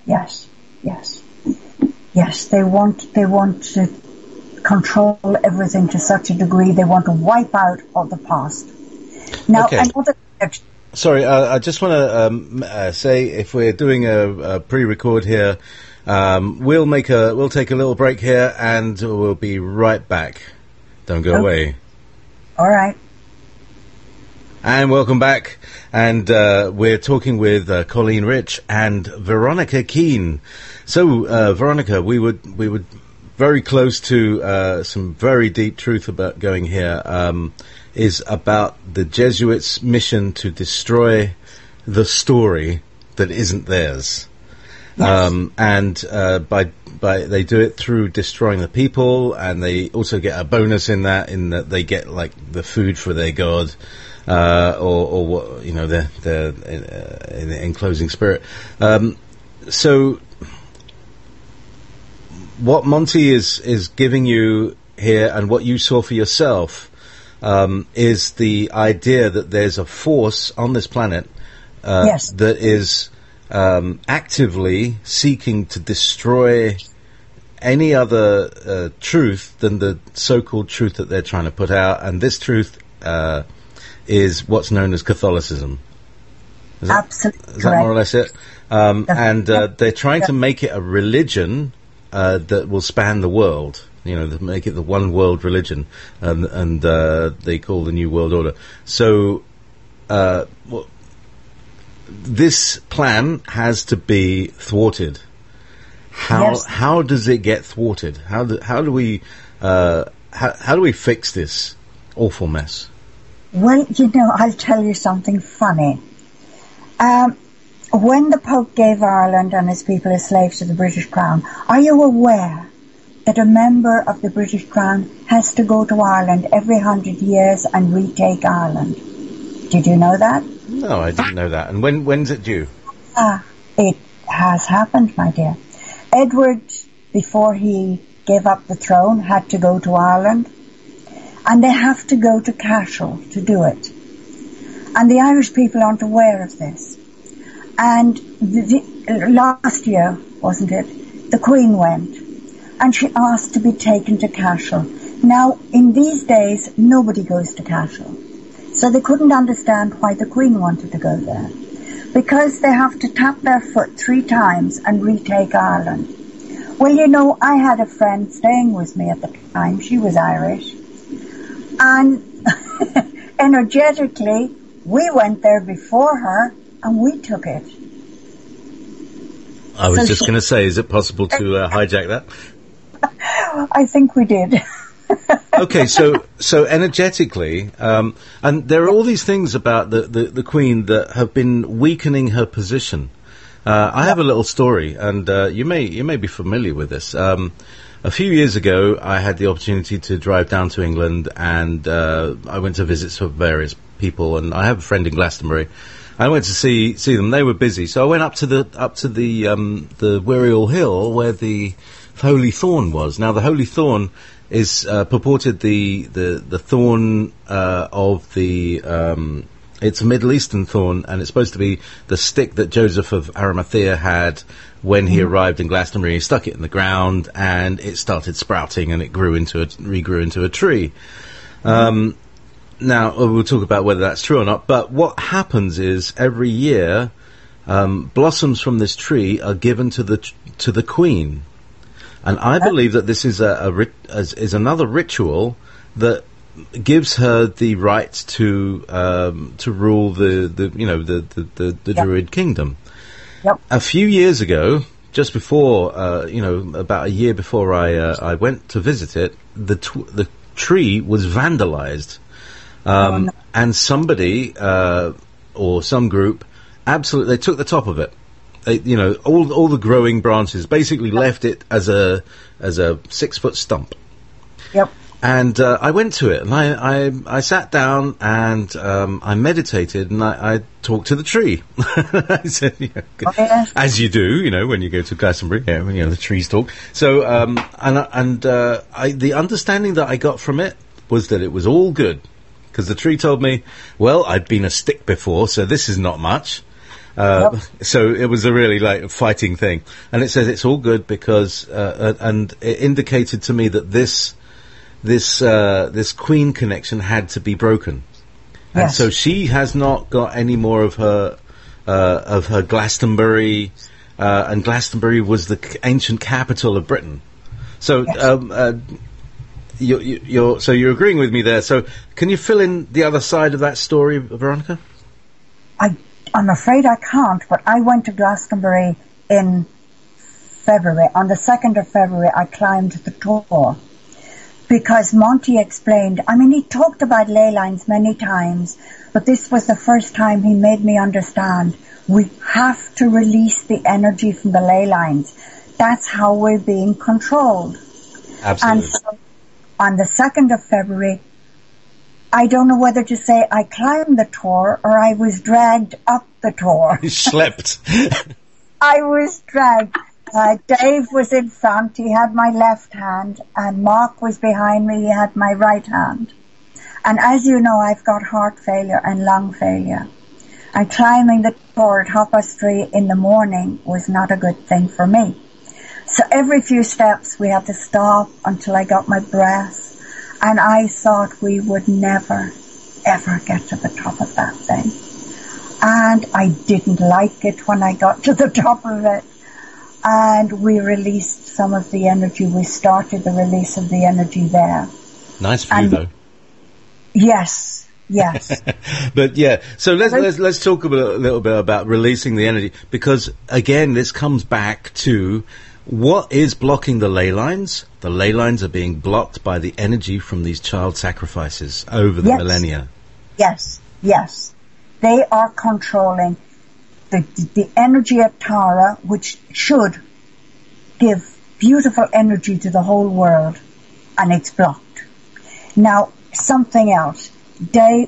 They want to control everything to such a degree. They want to wipe out all the past. Now, another. Sorry, I just want to say, if we're doing a pre-record here. We'll take a little break here and we'll be right back. Don't go away. All right. And welcome back. And we're talking with Colleen Rich and Veronica Keane. So, Veronica, we would very close to some very deep truth about going here. Is about the Jesuits' mission to destroy the story that isn't theirs. Yes. By they do it through destroying the people, and they also get a bonus in that they get like the food for their god, or what their enclosing spirit. So what Monty is giving you here, and what you saw for yourself, is the idea that there's a force on this planet that is actively seeking to destroy any other truth than the so-called truth that they're trying to put out, and this truth is what's known as Catholicism. Absolutely. Is that more or less it? They're trying to make it a religion that will span the world. Make it the one world religion, and they call the New World Order. So, this plan has to be thwarted. How does it get thwarted? How do we fix this awful mess? Well, I'll tell you something funny. When the Pope gave Ireland and his people as slaves to the British Crown, are you aware that a member of the British Crown has to go to Ireland every 100 years and retake Ireland? Did you know that? No, I didn't know that. And when's it due? It has happened, my dear. Edward before he gave up the throne, had to go to Ireland. And they have to go to Cashel to do it. And the Irish people aren't aware of this. And last year, wasn't it, the Queen went. And she asked to be taken to Cashel. Now, in these days, nobody goes to Cashel. So they couldn't understand why the Queen wanted to go there. Because they have to tap their foot 3 times and retake Ireland. Well, you know, I had a friend staying with me at the time. She was Irish. And energetically, we went there before her and we took it. I was just going to say, is it possible to hijack that? I think we did. Okay, so energetically, and there are all these things about the Queen that have been weakening her position. I have a little story, and you may be familiar with this. A few years ago, I had the opportunity to drive down to England, and I went to visit some various people. And I have a friend in Glastonbury. I went to see them. They were busy, so I went up to the Wirial Hill where the Holy Thorn was. Now, the Holy Thorn is purported the thorn of the. It's a Middle Eastern thorn, and it's supposed to be the stick that Joseph of Arimathea had when he arrived in Glastonbury. He stuck it in the ground, and it started sprouting, and it regrew into a tree. Now, we'll talk about whether that's true or not, but what happens is every year, blossoms from this tree are given to the Queen. And I believe that this is is another ritual that gives her the right to rule the Druid kingdom. Yep. A few years ago, just before about a year before I went to visit it, the tree was vandalized, and somebody or some group absolutely they took the top of it. All the growing branches basically left it as a 6-foot stump. Yep. And I went to it, and I sat down, and I meditated, and I talked to the tree. I said, as you do, when you go to Glastonbury, the trees talk. So, the understanding that I got from it was that it was all good, because the tree told me, well, I'd been a stick before, so this is not much. So it was a really fighting thing, and it says it's all good because, and it indicated to me that this Queen connection had to be broken, and so she has not got any more of her Glastonbury, and Glastonbury was the ancient capital of Britain. So you're agreeing with me there. So can you fill in the other side of that story, Veronica? I'm afraid I can't, but I went to Glastonbury in February. On the 2nd of February, I climbed the Tor. Because Monty explained, he talked about ley lines many times, but this was the first time he made me understand we have to release the energy from the ley lines. That's how we're being controlled. Absolutely. And so on the 2nd of February, I don't know whether to say I climbed the Tor or I was dragged up the Tor. You slept. I was dragged. Dave was in front, he had my left hand, and Mark was behind me, he had my right hand. And as you know, I've got heart failure and lung failure. And climbing the Tor at 3:30 in the morning was not a good thing for me. So every few steps we had to stop until I got my breath. And I thought we would never, ever get to the top of that thing. And I didn't like it when I got to the top of it. And we released some of the energy. We started the release of the energy there. Nice view, though. Yes. But yeah, so let's talk a little bit about releasing the energy, because again, this comes back to what is blocking the ley lines. The ley lines are being blocked by the energy from these child sacrifices over the millennia. Yes. They are controlling the energy of Tara, which should give beautiful energy to the whole world, and it's blocked. Now, something else. Dave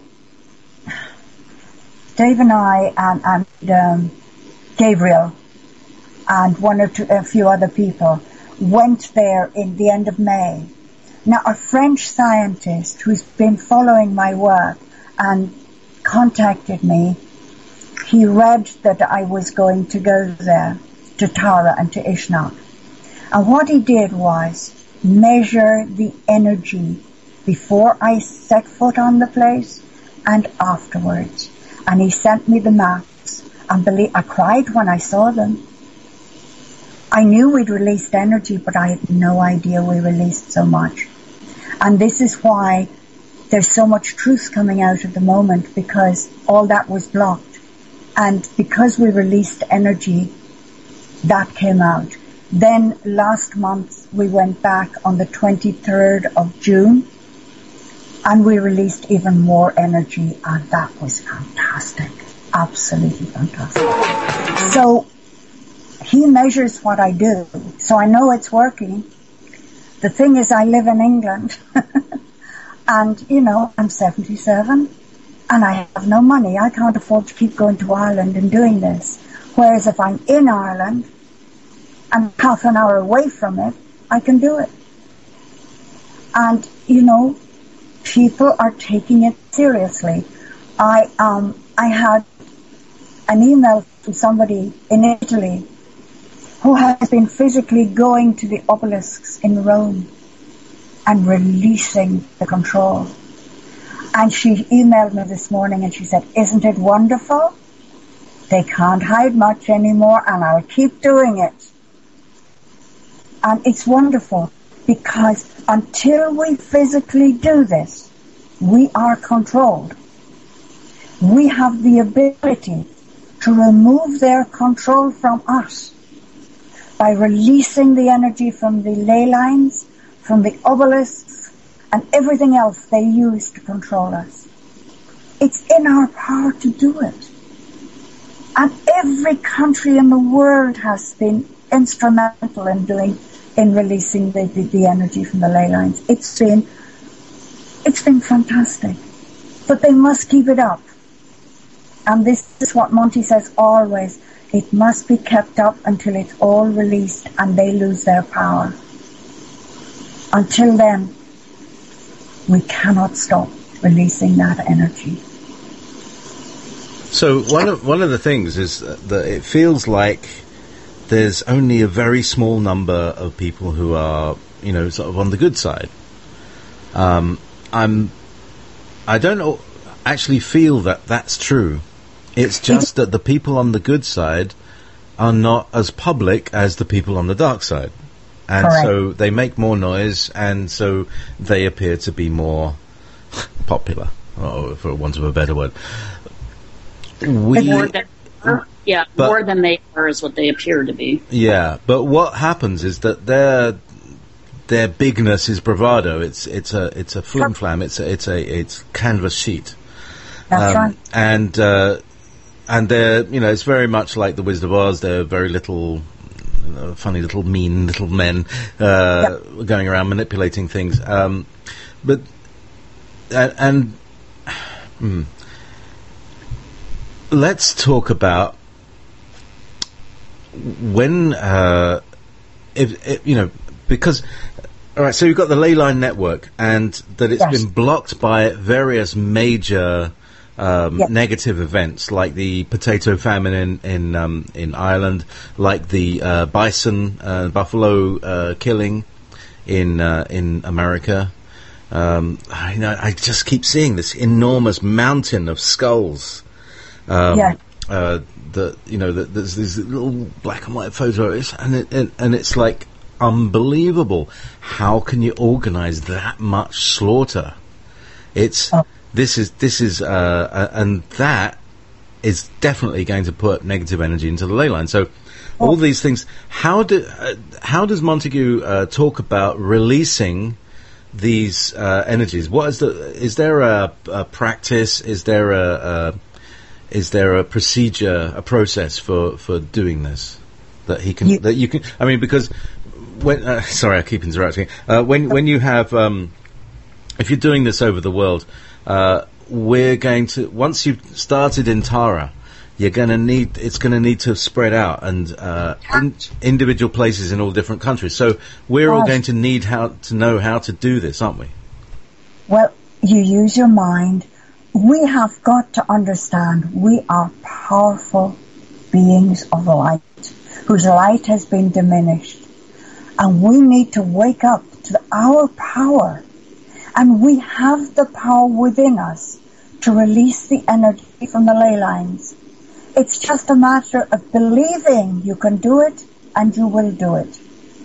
and I and Gabriel and a few other people, went there in the end of May. Now, a French scientist who's been following my work and contacted me, he read that I was going to go there, to Tara and to Ishnok. And what he did was measure the energy before I set foot on the place and afterwards. And he sent me the maps. And I cried when I saw them. I knew we'd released energy, but I had no idea we released so much. And this is why there's so much truth coming out at the moment, because all that was blocked. And because we released energy, that came out. Then last month we went back on the 23rd of June and we released even more energy, and that was fantastic. Absolutely fantastic. So he measures what I do, so I know it's working. The thing is, I live in England and, you know, I'm 77 and I have no money. I can't afford to keep going to Ireland and doing this. Whereas if I'm in Ireland and half an hour away from it, I can do it. And, you know, people are taking it seriously. I had an email from somebody in Italy who has been physically going to the obelisks in Rome and releasing the control. And she emailed me this morning and she said, "Isn't it wonderful? They can't hide much anymore and I'll keep doing it." And it's wonderful because until we physically do this, we are controlled. We have the ability to remove their control from us by releasing the energy from the ley lines, from the obelisks, and everything else they use to control us. It's in our power to do it. And every country in the world has been instrumental in releasing the energy from the ley lines. It's been fantastic. But they must keep it up. And this is what Monty says always. It must be kept up until it's all released and they lose their power. Until then, we cannot stop releasing that energy. So one of the things is that it feels like there's only a very small number of people who are, you know, sort of on the good side. I don't actually feel that that's true. It's just that the people on the good side are not as public as the people on the dark side. And Correct. So they make more noise, and so they appear to be more popular, or for want of a better word. More than they are is what they appear to be. Yeah, but what happens is that their bigness is bravado. It's a flim flam. It's canvas sheet. That's right. And they're, you know, it's very much like the Wizard of Oz. They're very little, funny little mean little men going around manipulating things. Let's talk about when, if you know, because, all right, so you've got the ley line network, and that it's been blocked by various major negative events, like the potato famine in Ireland, like the bison buffalo killing in America. I just keep seeing this enormous mountain of skulls. There's these little black and white photos, and it's like unbelievable. How can you organize that much slaughter? This is and that is definitely going to put negative energy into the ley line. So all these things. How does Montague talk about releasing these energies? Is there a practice? Is there a procedure, a process for doing this that you can? I mean, because when sorry, I keep interrupting. When you have if you're doing this over the world, we're going to, once you've started in Tara, you're going to need, it's going to need to spread out and individual places in all different countries. So we're all going to need to know how to do this, aren't we? Well, you use your mind. We have got to understand we are powerful beings of light, whose light has been diminished. And we need to wake up to our power. And we have the power within us to release the energy from the ley lines. It's just a matter of believing you can do it, and you will do it.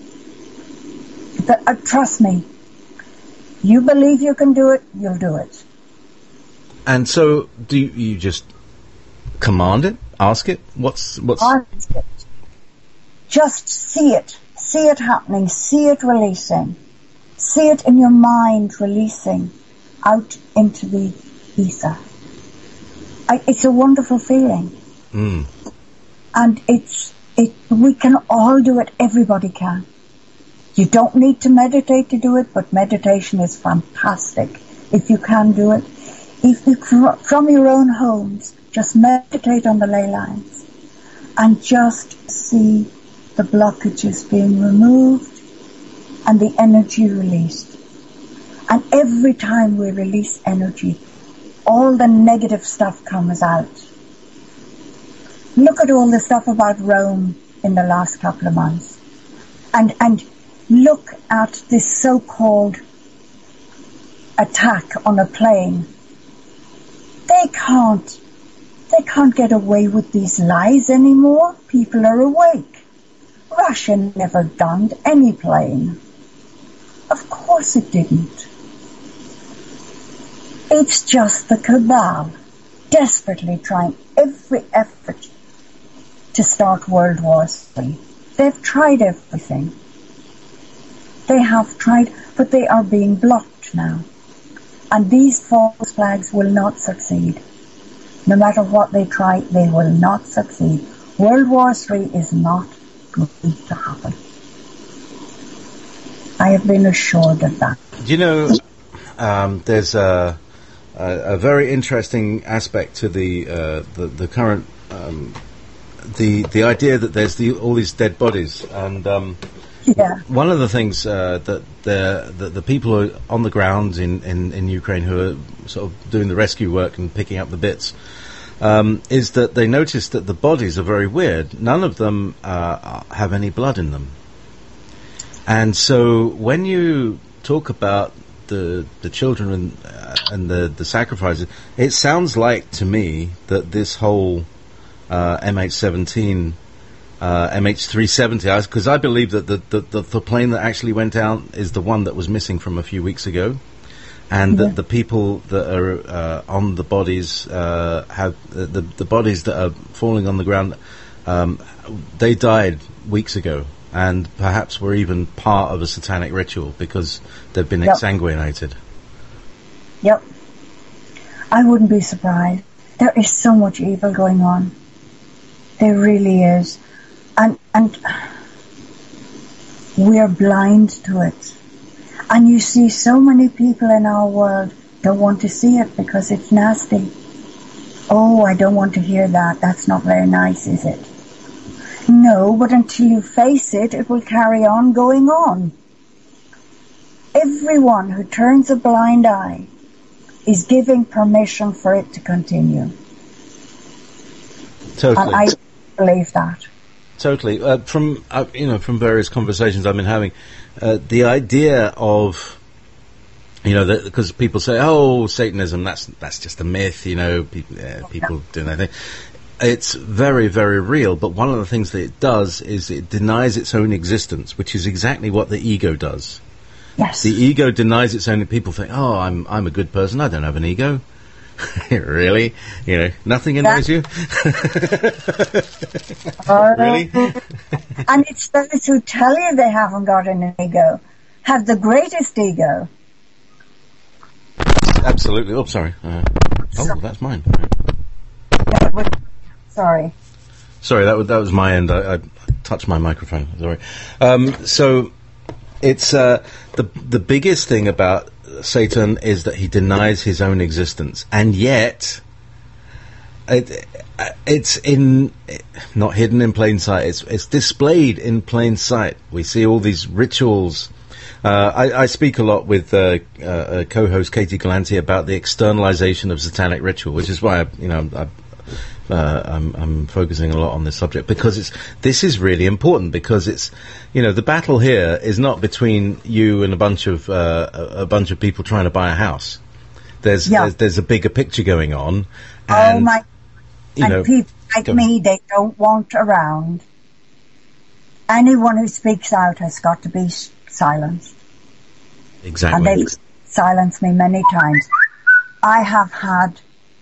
Trust me. You believe you can do it, you'll do it. And so, do you just command it? Ask it? What's? Ask it. Just see it. See it happening. See it releasing. See it in your mind releasing out into the ether. It's a wonderful feeling. Mm. And we can all do it. Everybody can. You don't need to meditate to do it, but meditation is fantastic. If you can do it, if you, from your own homes, just meditate on the ley lines and just see the blockages being removed and the energy released. And every time we release energy, all the negative stuff comes out. Look at all the stuff about Rome in the last couple of months. And look at this so-called attack on a plane. They can't get away with these lies anymore. People are awake. Russia never gunned any plane. Of course it didn't. It's just the cabal desperately trying every effort to start World War III. They've tried everything. They have tried, but they are being blocked now. And these false flags will not succeed. No matter what they try, they will not succeed. World War III is not going to happen. I have been assured of that. Do you know, there's a very interesting aspect to the current the idea that there's all these dead bodies, and yeah. One of the things that the people who are on the ground in Ukraine who are sort of doing the rescue work and picking up the bits is that they noticed that the bodies are very weird. None of them have any blood in them. And so when you talk about the children and the sacrifices, it sounds like to me that this whole MH17, MH370, because I believe that the plane that actually went down is the one that was missing from a few weeks ago, and that the people that are on the bodies have the bodies that are falling on the ground, they died weeks ago. And perhaps were even part of a satanic ritual because they've been exsanguinated. Yep. I wouldn't be surprised. There is so much evil going on. There really is. And we're blind to it. And you see so many people in our world don't want to see it because it's nasty. Oh, I don't want to hear that. That's not very nice, is it? No, but until you face it, it will carry on going on. Everyone who turns a blind eye is giving permission for it to continue. Totally. And I believe that. Totally. From various conversations I've been having, the idea of, because people say, "Oh, Satanism, that's just a myth," people do that thing. It's very, very real, but one of the things that it does is it denies its own existence, which is exactly what the ego does. Yes. The ego denies its own. People think, "Oh, I'm a good person. I don't have an ego." Really? Nothing annoys you? Really? And it's those who tell you they haven't got an ego have the greatest ego. Absolutely. Oh, sorry. That's mine. Sorry, that was my end. I touched my microphone. Sorry. So it's the biggest thing about Satan is that he denies his own existence, and yet it's not hidden in plain sight. It's displayed in plain sight. We see all these rituals. I speak a lot with co-host Katie Galante about the externalization of satanic ritual, which is why I'm focusing a lot on this subject, because this is really important, because it's, the battle here is not between you and a bunch of people trying to buy a house. There's a bigger picture going on. And, people like me, they don't want around. Anyone who speaks out has got to be silenced. Exactly. And they've silenced me many times. I have had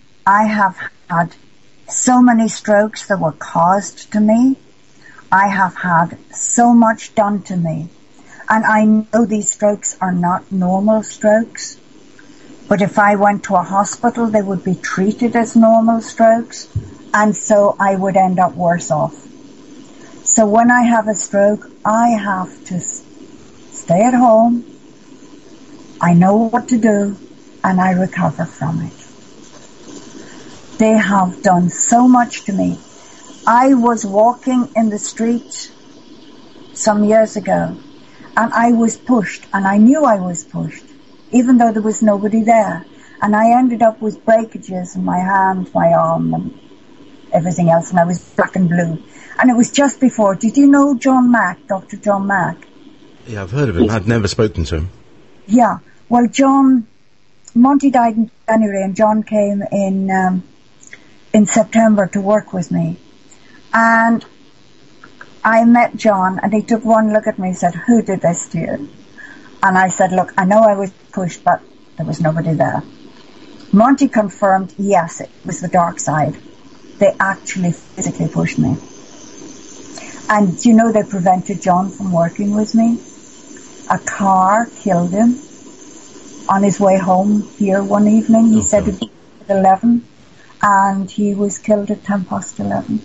so many strokes that were caused to me. I have had so much done to me. And I know these strokes are not normal strokes. But if I went to a hospital, they would be treated as normal strokes. And so I would end up worse off. So when I have a stroke, I have to stay at home. I know what to do, and I recover from it. They have done so much to me. I was walking in the street some years ago, and I was pushed, and I knew I was pushed, even though there was nobody there. And I ended up with breakages in my hand, my arm, and everything else, and I was black and blue. And it was just before, did you know John Mack, Dr. John Mack? Yeah, I've heard of him. I've never spoken to him. Yeah, well, Monty died in January, and John came in September to work with me. And I met John, and he took one look at me and said, "Who did this to you?" And I said, "Look, I know I was pushed, but there was nobody there." Monty confirmed, yes, it was the dark side. They actually physically pushed me. And they prevented John from working with me. A car killed him on his way home here one evening. He said it was at 11, and he was killed at 11:10.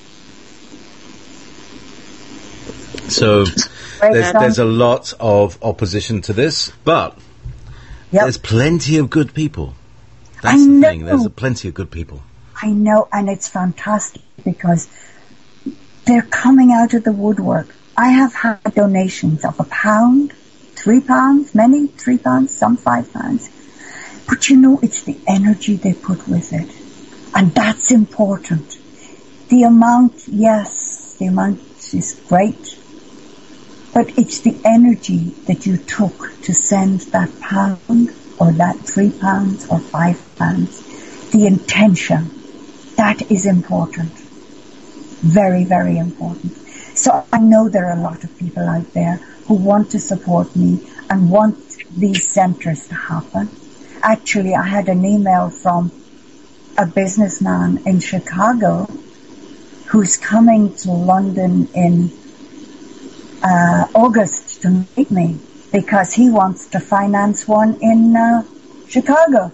So there's a lot of opposition to this, but there's plenty of good people. That's the thing. There's plenty of good people. I know, and it's fantastic because they're coming out of the woodwork. I have had donations of £1, £3, many £3, some £5. But it's the energy they put with it. And that's important. The amount is great. But it's the energy that you took to send that £1 or that £3 or £5. The intention. That is important. Very, very important. So I know there are a lot of people out there who want to support me and want these centres to happen. Actually, I had an email from a businessman in Chicago who's coming to London in August to meet me because he wants to finance one in Chicago.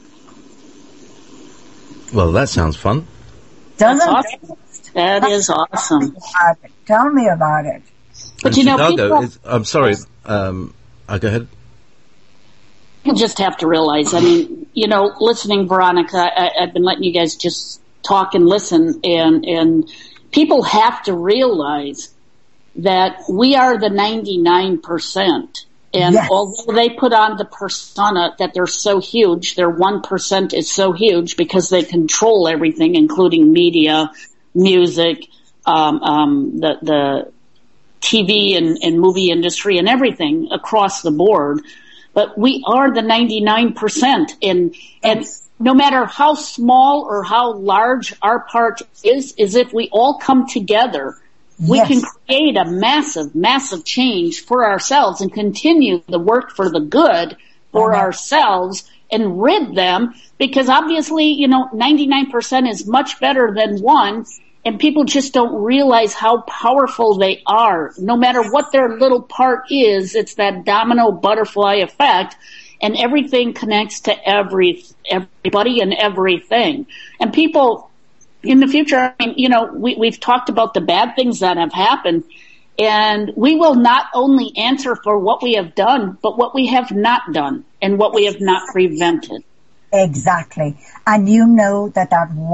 Well, that sounds fun. Doesn't awesome. That is awesome. Tell me about it. But Chicago I'm sorry. Go ahead. People just have to realize, listening, Veronica, I've been letting you guys just talk and listen, and people have to realize that we are the 99%. And although they put on the persona that they're so huge, their 1% is so huge because they control everything, including media, music, the TV and movie industry and everything across the board. But we are the 99%. And no matter how small or how large our part is if we all come together, we can create a massive, massive change for ourselves and continue the work for the good for ourselves and rid them, because obviously, 99% is much better than 1, and people just don't realize how powerful they are. No matter what their little part is, it's that domino butterfly effect, and everything connects to everybody and everything. And people in the future, we've talked about the bad things that have happened, and we will not only answer for what we have done, but what we have not done and what we have not prevented. Exactly. And you know that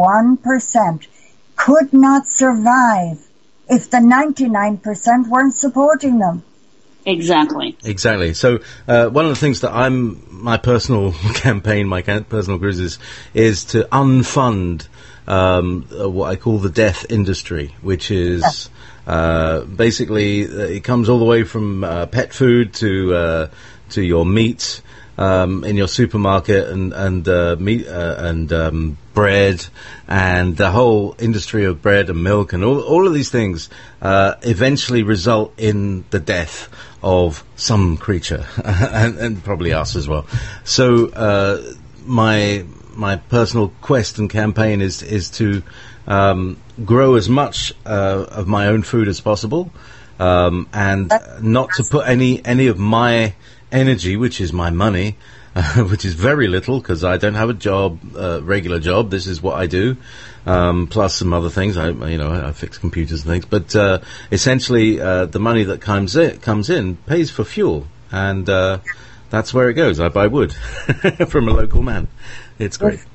1% could not survive if the 99% weren't supporting them. Exactly. Exactly. So one of the things that my personal campaign, my personal cruise is to unfund what I call the death industry, which is basically it comes all the way from pet food to your meat in your supermarket and meat and bread and the whole industry of bread and milk and all of these things eventually result in the death of some creature and probably us as well. So my personal quest and campaign is to grow as much of my own food as possible and not to put any of my energy, which is my money, which is very little because I don't have a job, regular job. This is what I do, plus some other things. I fix computers and things. But essentially, the money that comes in pays for fuel, and that's where it goes. I buy wood from a local man. It's great.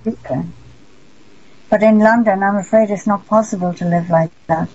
But in London, I'm afraid it's not possible to live like that.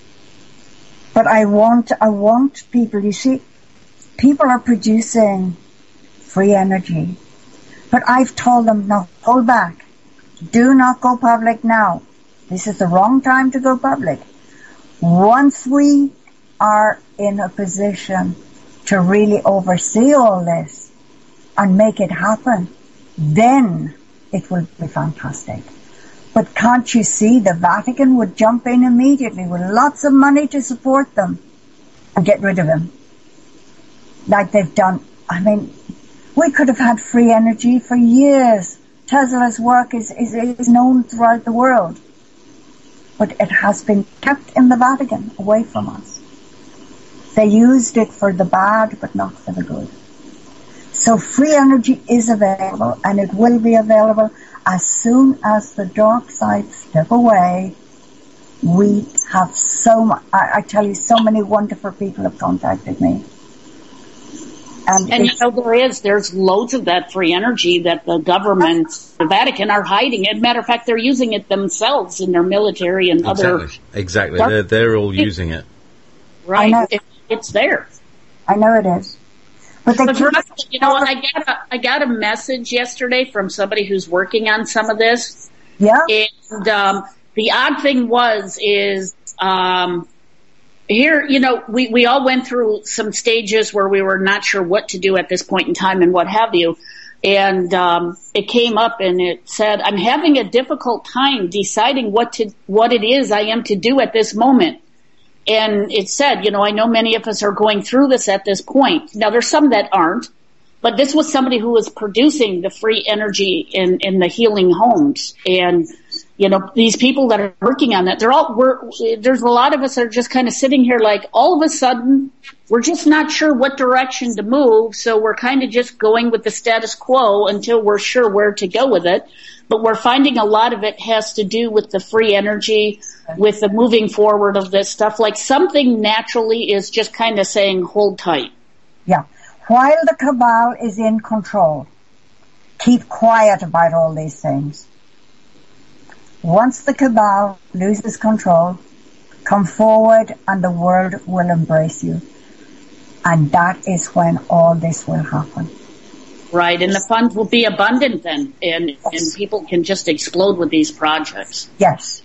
But I want people. You see, people are producing free energy. But I've told them, no, hold back. Do not go public now. This is the wrong time to go public. Once we are in a position to really oversee all this and make it happen, then it will be fantastic. But can't you see the Vatican would jump in immediately with lots of money to support them and get rid of him? Like they've done. I mean, we could have had free energy for years. Tesla's work is known throughout the world. But it has been kept in the Vatican, away from us. They used it for the bad, but not for the good. So free energy is available, and it will be available as soon as the dark side step away. We have so much, I tell you, so many wonderful people have contacted me. And there's loads of that free energy that the government, the Vatican, are hiding. As a matter of fact, they're using it themselves in their military and other. Exactly. They're all using it. Right. It's there. I know it is. But I got a message yesterday from somebody who's working on some of this. Yeah. And the odd thing is here, we all went through some stages where we were not sure what to do at this point in time and what have you. And it came up and it said, I'm having a difficult time deciding what it is I am to do at this moment. And it said, I know many of us are going through this at this point. Now, there's some that aren't, but this was somebody who was producing the free energy in the healing homes. And, these people that are working on that, there's a lot of us that are just kind of sitting here like all of a sudden we're just not sure what direction to move. So we're kind of just going with the status quo until we're sure where to go with it. But we're finding a lot of it has to do with the free energy, with the moving forward of this stuff. Like something naturally is just kind of saying, hold tight. Yeah. While the cabal is in control, keep quiet about all these things. Once the cabal loses control, come forward and the world will embrace you. And that is when all this will happen. Right, and the funds will be abundant then, and people can just explode with these projects. Yes.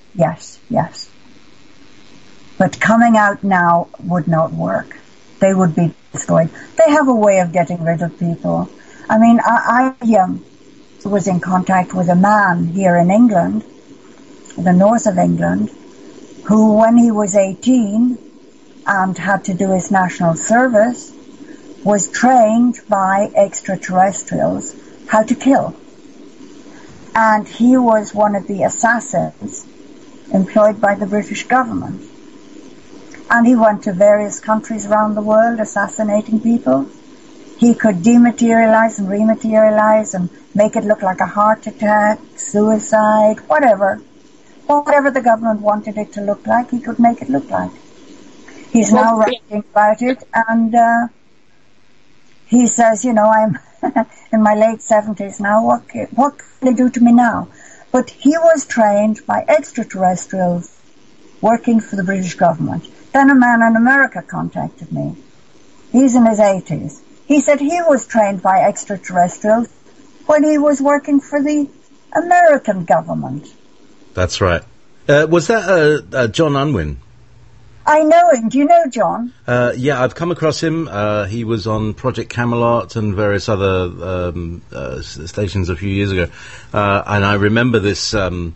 But coming out now would not work. They would be destroyed. They have a way of getting rid of people. I mean, I was in contact with a man here in England, the north of England, who when he was 18 and had to do his national service, was trained by extraterrestrials how to kill. And he was one of the assassins employed by the British government. And he went to various countries around the world assassinating people. He could dematerialize and rematerialize and make it look like a heart attack, suicide, whatever. Whatever the government wanted it to look like, he could make it look like. He's now writing about it, and he says, I'm in my late 70s now. What can they do to me now? But he was trained by extraterrestrials working for the British government. Then a man in America contacted me. He's in his 80s. He said he was trained by extraterrestrials when he was working for the American government. That's right. Was that John Unwin? I know him. Do you know John? Yeah, I've come across him. He was on Project Camelot and various other stations a few years ago, and I remember this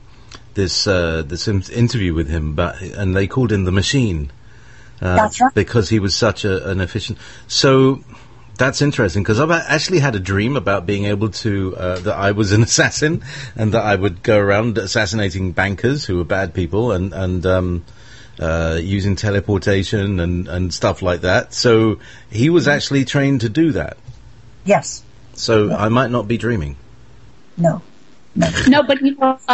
interview with him. And they called him the Machine. That's right. Because he was such an efficient. So that's interesting, because I've actually had a dream about being able to that I was an assassin and that I would go around assassinating bankers who were bad people and using teleportation and stuff like that. So he was actually trained to do that. Yes. So I might not be dreaming. No. No, but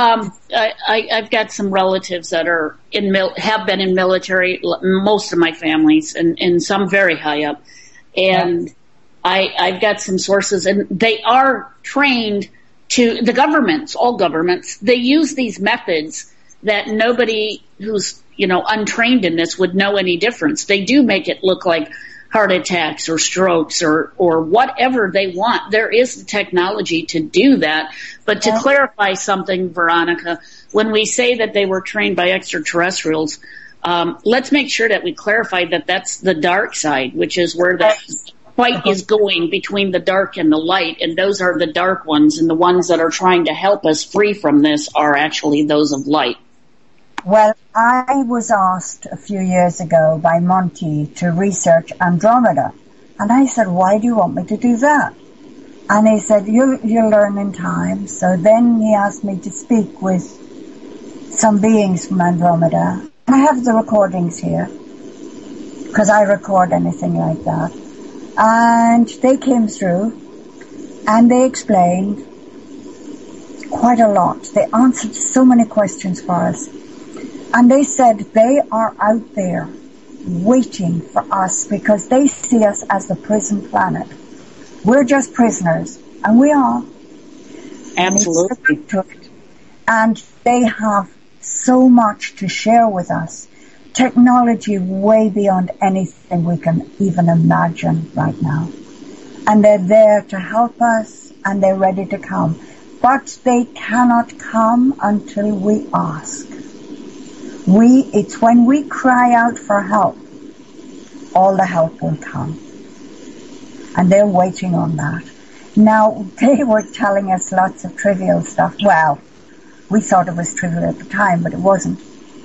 I've got some relatives that are have been in military. Most of my families, and some very high up, and I've got some sources, and they are trained to the governments. All governments, they use these methods that nobody who's untrained in this would know any difference. They do make it look like heart attacks or strokes or whatever they want. There is the technology to do that. But to clarify something, Veronica, when we say that they were trained by extraterrestrials, let's make sure that we clarify that that's the dark side, which is where the fight is going between the dark and the light. And those are the dark ones. And the ones that are trying to help us free from this are actually those of light. Well, I was asked a few years ago by Monty to research Andromeda. And I said, why do you want me to do that? And he said, you'll learn in time. So then he asked me to speak with some beings from Andromeda. I have the recordings here, because I record anything like that. And they came through, and they explained quite a lot. They answered so many questions for us. And they said they are out there waiting for us because they see us as the prison planet. We're just prisoners, and we are. Absolutely. And they have so much to share with us. Technology way beyond anything we can even imagine right now. And they're there to help us, and they're ready to come. But they cannot come until we ask. It's when we cry out for help, all the help will come. And they're waiting on that. Now, they were telling us lots of trivial stuff. Well, we thought it was trivial at the time, but it wasn't.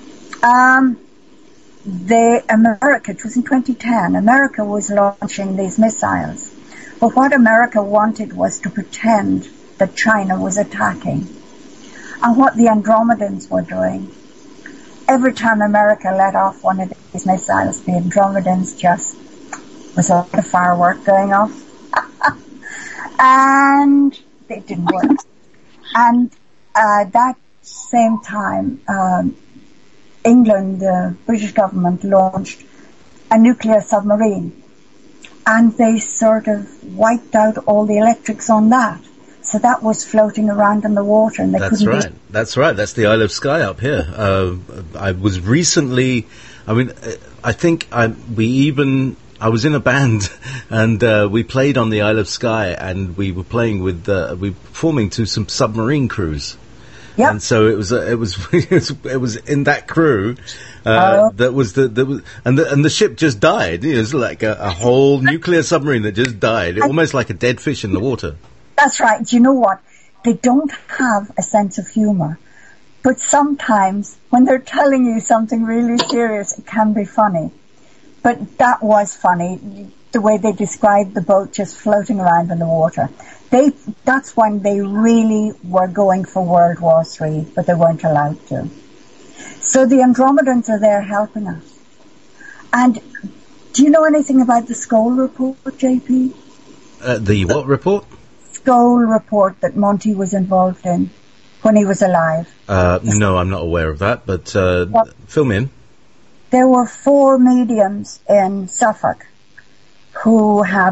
America, it was in 2010, America was launching these missiles. But what America wanted was to pretend that China was attacking. And what the Andromedans were doing, every time America let off one of these missiles, the Andromedans just was a lot of firework going off. And it didn't work. And that same time, England, the British government, launched a nuclear submarine. And they sort of wiped out all the electrics on that. So that was floating around in the water, and they couldn't. That's right. That's right. That's the Isle of Skye up here. I was recently. I mean, I think I was in a band, and we played on the Isle of Skye, and we were playing with we were performing to some submarine crews. Yep. And so it was in that crew and the ship just died. It was like a whole nuclear submarine that just died, almost like a dead fish in the water. That's right. Do you know what? They don't have a sense of humor. But sometimes when they're telling you something really serious, it can be funny. But that was funny, the way they described the boat just floating around in the water. That's when they really were going for World War III, but they weren't allowed to. So the Andromedans are there helping us. And do you know anything about the Skoll report, JP? The what report? Skoll report that Monty was involved in when he was alive. No, I'm not aware of that, but fill me in. There were 4 mediums in Suffolk who had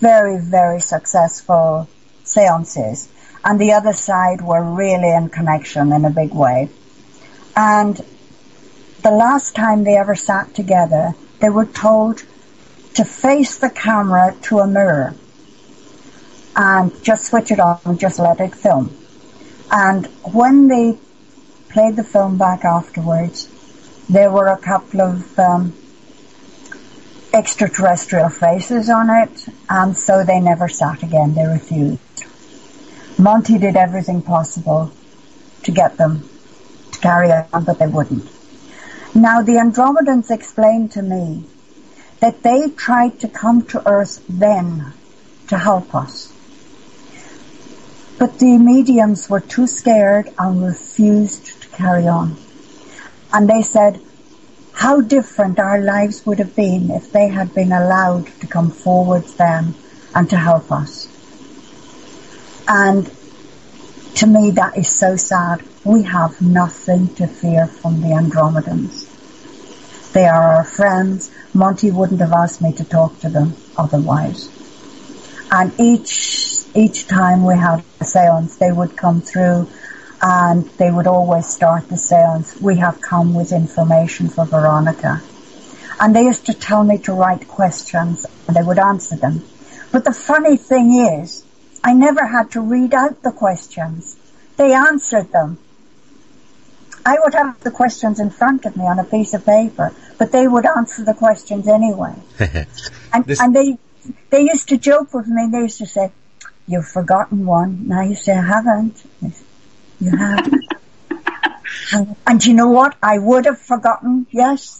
very, very successful seances. And the other side were really in connection in a big way. And the last time they ever sat together, they were told to face the camera to a mirror and just switch it on and just let it film. And when they played the film back afterwards, there were a couple of extraterrestrial faces on it, and so they never sat again. They refused. Monty did everything possible to get them to carry on, but they wouldn't. Now, the Andromedans explained to me that they tried to come to Earth then to help us. But the mediums were too scared and refused to carry on. And they said how different our lives would have been if they had been allowed to come forward then and to help us. And to me, that is so sad. We have nothing to fear from the Andromedans. They are our friends. Monty wouldn't have asked me to talk to them otherwise. And each time we had a seance, they would come through and they would always start the seance. We have come with information for Veronica. And they used to tell me to write questions and they would answer them. But the funny thing is, I never had to read out the questions. They answered them. I would have the questions in front of me on a piece of paper, but they would answer the questions anyway. And they used to joke with me. They used to say, "You've forgotten one." And I used to say, "I haven't." "You haven't." And you know what? I would have forgotten, yes.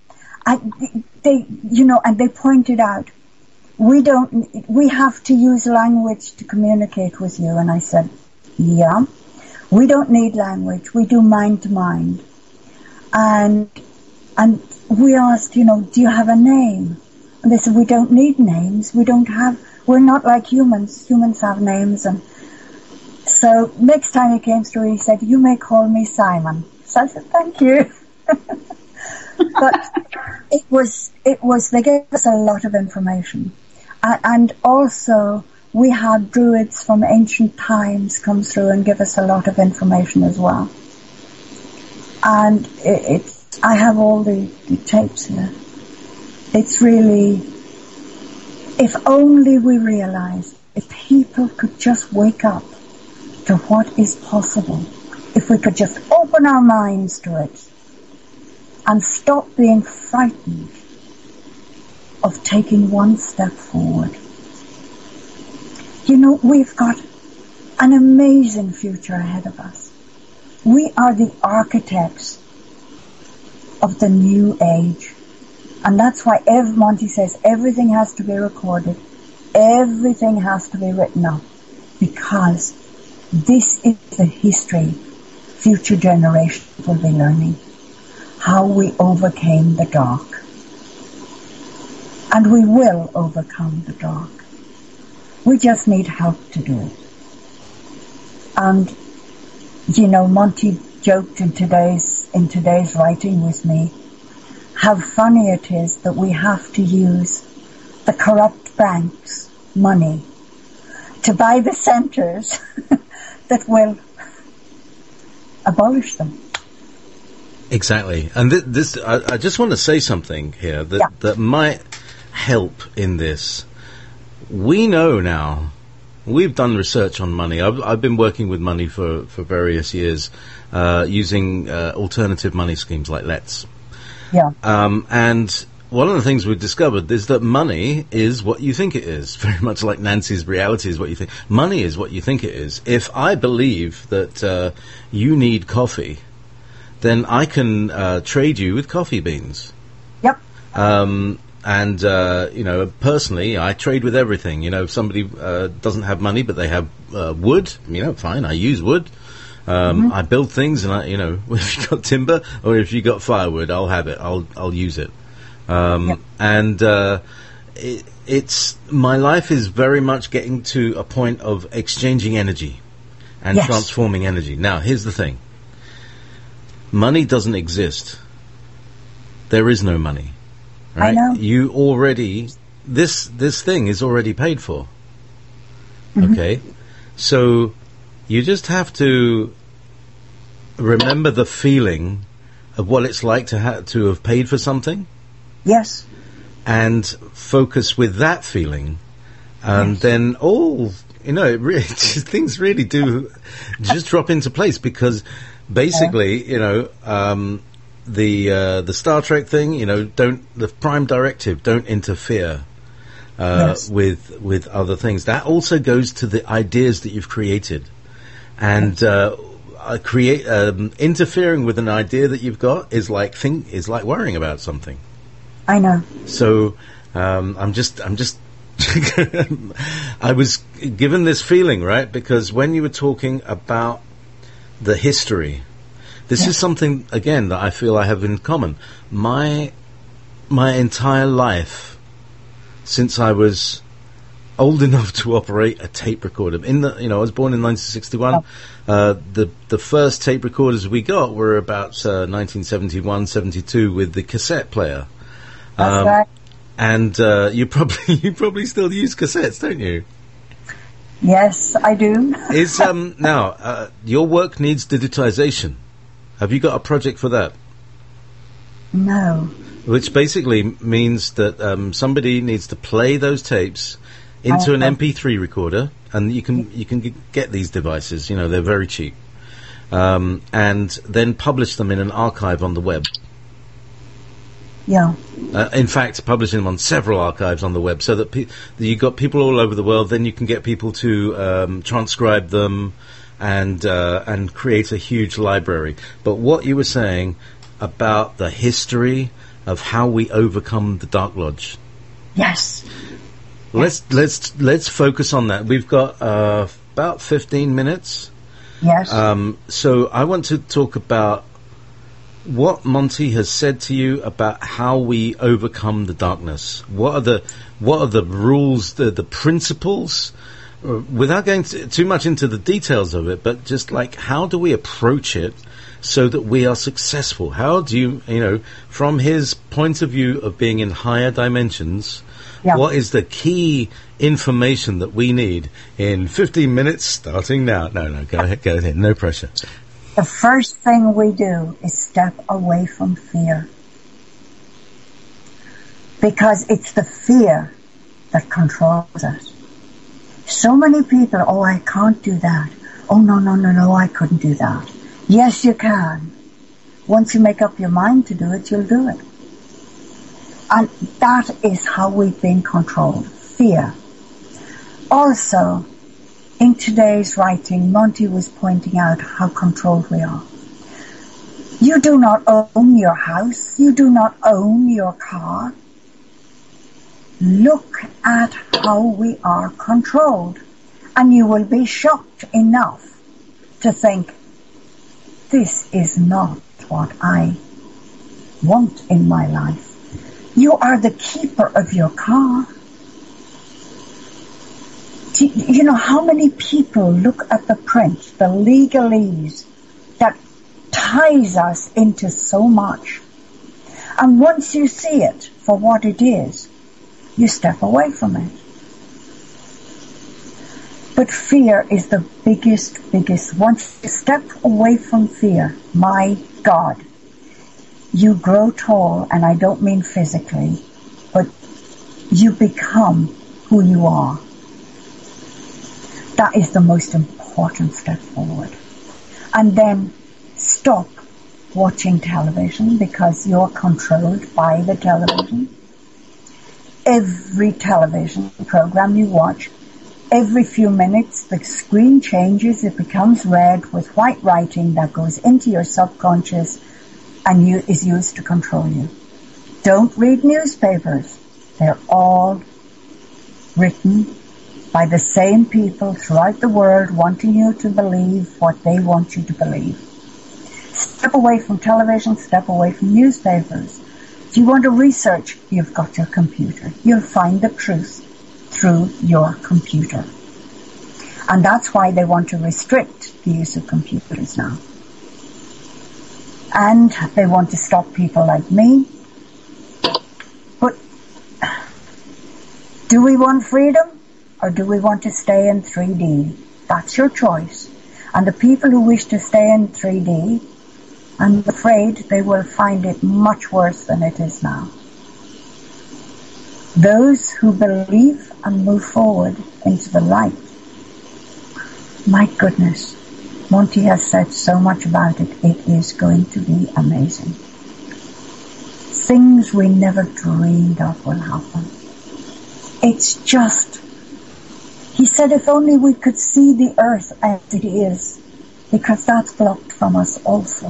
They pointed out, we have to use language to communicate with you. And I said, yeah, we don't need language. We do mind to mind. And we asked, do you have a name? And they said, we don't need names. We're not like humans. Humans have names. And so next time he came through, he said, "You may call me Simon." So I said, "Thank you." But they gave us a lot of information. And also, we had druids from ancient times come through and give us a lot of information as well. And I have all the tapes here. It's really, if only we realized, if people could just wake up to what is possible, if we could just open our minds to it and stop being frightened of taking one step forward. We've got an amazing future ahead of us. We are the architects of the new age. And that's why Monty says everything has to be recorded. Everything has to be written up. Because this is the history future generations will be learning. How we overcame the dark. And we will overcome the dark. We just need help to do it. And, Monty joked in today's writing with me how funny it is that we have to use the corrupt banks' money to buy the centres that will abolish them. Exactly. And I just want to say something here that might help in this. We know now, we've done research on money. I've been working with money for various years, using alternative money schemes like Let's. Yeah. And one of the things we've discovered is that money is what you think it is. Very much like Nancy's reality is what you think. Money is what you think it is. If I believe that you need coffee, then I can trade you with coffee beans. Yep. And personally, I trade with everything. If somebody doesn't have money but they have wood, fine, I use wood. I build things, and if you got timber or if you got firewood, I'll have it. I'll use it. And it's my life is very much getting to a point of exchanging energy and transforming energy. Now, here's the thing: money doesn't exist. There is no money. Right? I know. You already this thing is already paid for. Mm-hmm. Okay, so you just have to remember the feeling of what it's like to have paid for something. Yes. And focus with that feeling, and then things really do just drop into place, because basically, the Star Trek thing, the prime directive, don't interfere with other things. That also goes to the ideas that you've created, and interfering with an idea that you've got is like worrying about something. I know. So I'm just I was given this feeling, right? Because when you were talking about the history, this is something, again, that I feel I have in common. My entire life, since I was old enough to operate a tape recorder. I was born in 1961. The first tape recorders we got were about 1971, 72 with the cassette player. That's right. And you probably still use cassettes, don't you? Yes, I do. Is now your work needs digitization. Have you got a project for that? No. Which basically means that somebody needs to play those tapes into an MP3 recorder, and you can get these devices. They're very cheap, and then publish them in an archive on the web. Yeah. In fact, publishing them on several archives on the web, so that you've got people all over the world. Then you can get people to transcribe them and create a huge library. But what you were saying about the history of how we overcome the Dark Lodge. Yes. Let's focus on that. We've got about 15 minutes. Yes. So I want to talk about what Monty has said to you about how we overcome the darkness. What are the rules, the principles, without going too much into the details of it, but just like, how do we approach it so that we are successful? How do you, from his point of view of being in higher dimensions, what is the key information that we need in 15 minutes starting now? No, go ahead, no pressure. The first thing we do is step away from fear. Because it's the fear that controls us. So many people, I can't do that. Oh, no, I couldn't do that. Yes, you can. Once you make up your mind to do it, you'll do it. And that is how we've been controlled. Fear. Also, in today's writing, Monty was pointing out how controlled we are. You do not own your house. You do not own your car. Look at how we are controlled, and you will be shocked enough to think, this is not what I want in my life. You are the keeper of your car. You know how many people look at the print, the legalese that ties us into so much. And once you see it for what it is, you step away from it. But fear is the biggest. Once you step away from fear, my God, you grow tall, and I don't mean physically, but you become who you are. That is the most important step forward. And then stop watching television because you're controlled by the television. Every television program you watch, every few minutes the screen changes, it becomes red with white writing that goes into your subconscious and is used to control you. Don't read newspapers. They're all written by the same people throughout the world wanting you to believe what they want you to believe. Step away from television, step away from newspapers. If you want to research, you've got your computer. You'll find the truth through your computer. And that's why they want to restrict the use of computers now. And they want to stop people like me. But Do we want freedom, or do we want to stay in 3D? That's your choice. And the people who wish to stay in 3D, I'm afraid they will find it much worse than it is now. Those who believe and move forward into the light. My goodness, Monty has said so much about it. It is going to be amazing. Things we never dreamed of will happen. It's just, he said, if only we could see the earth as it is, because that's blocked from us also.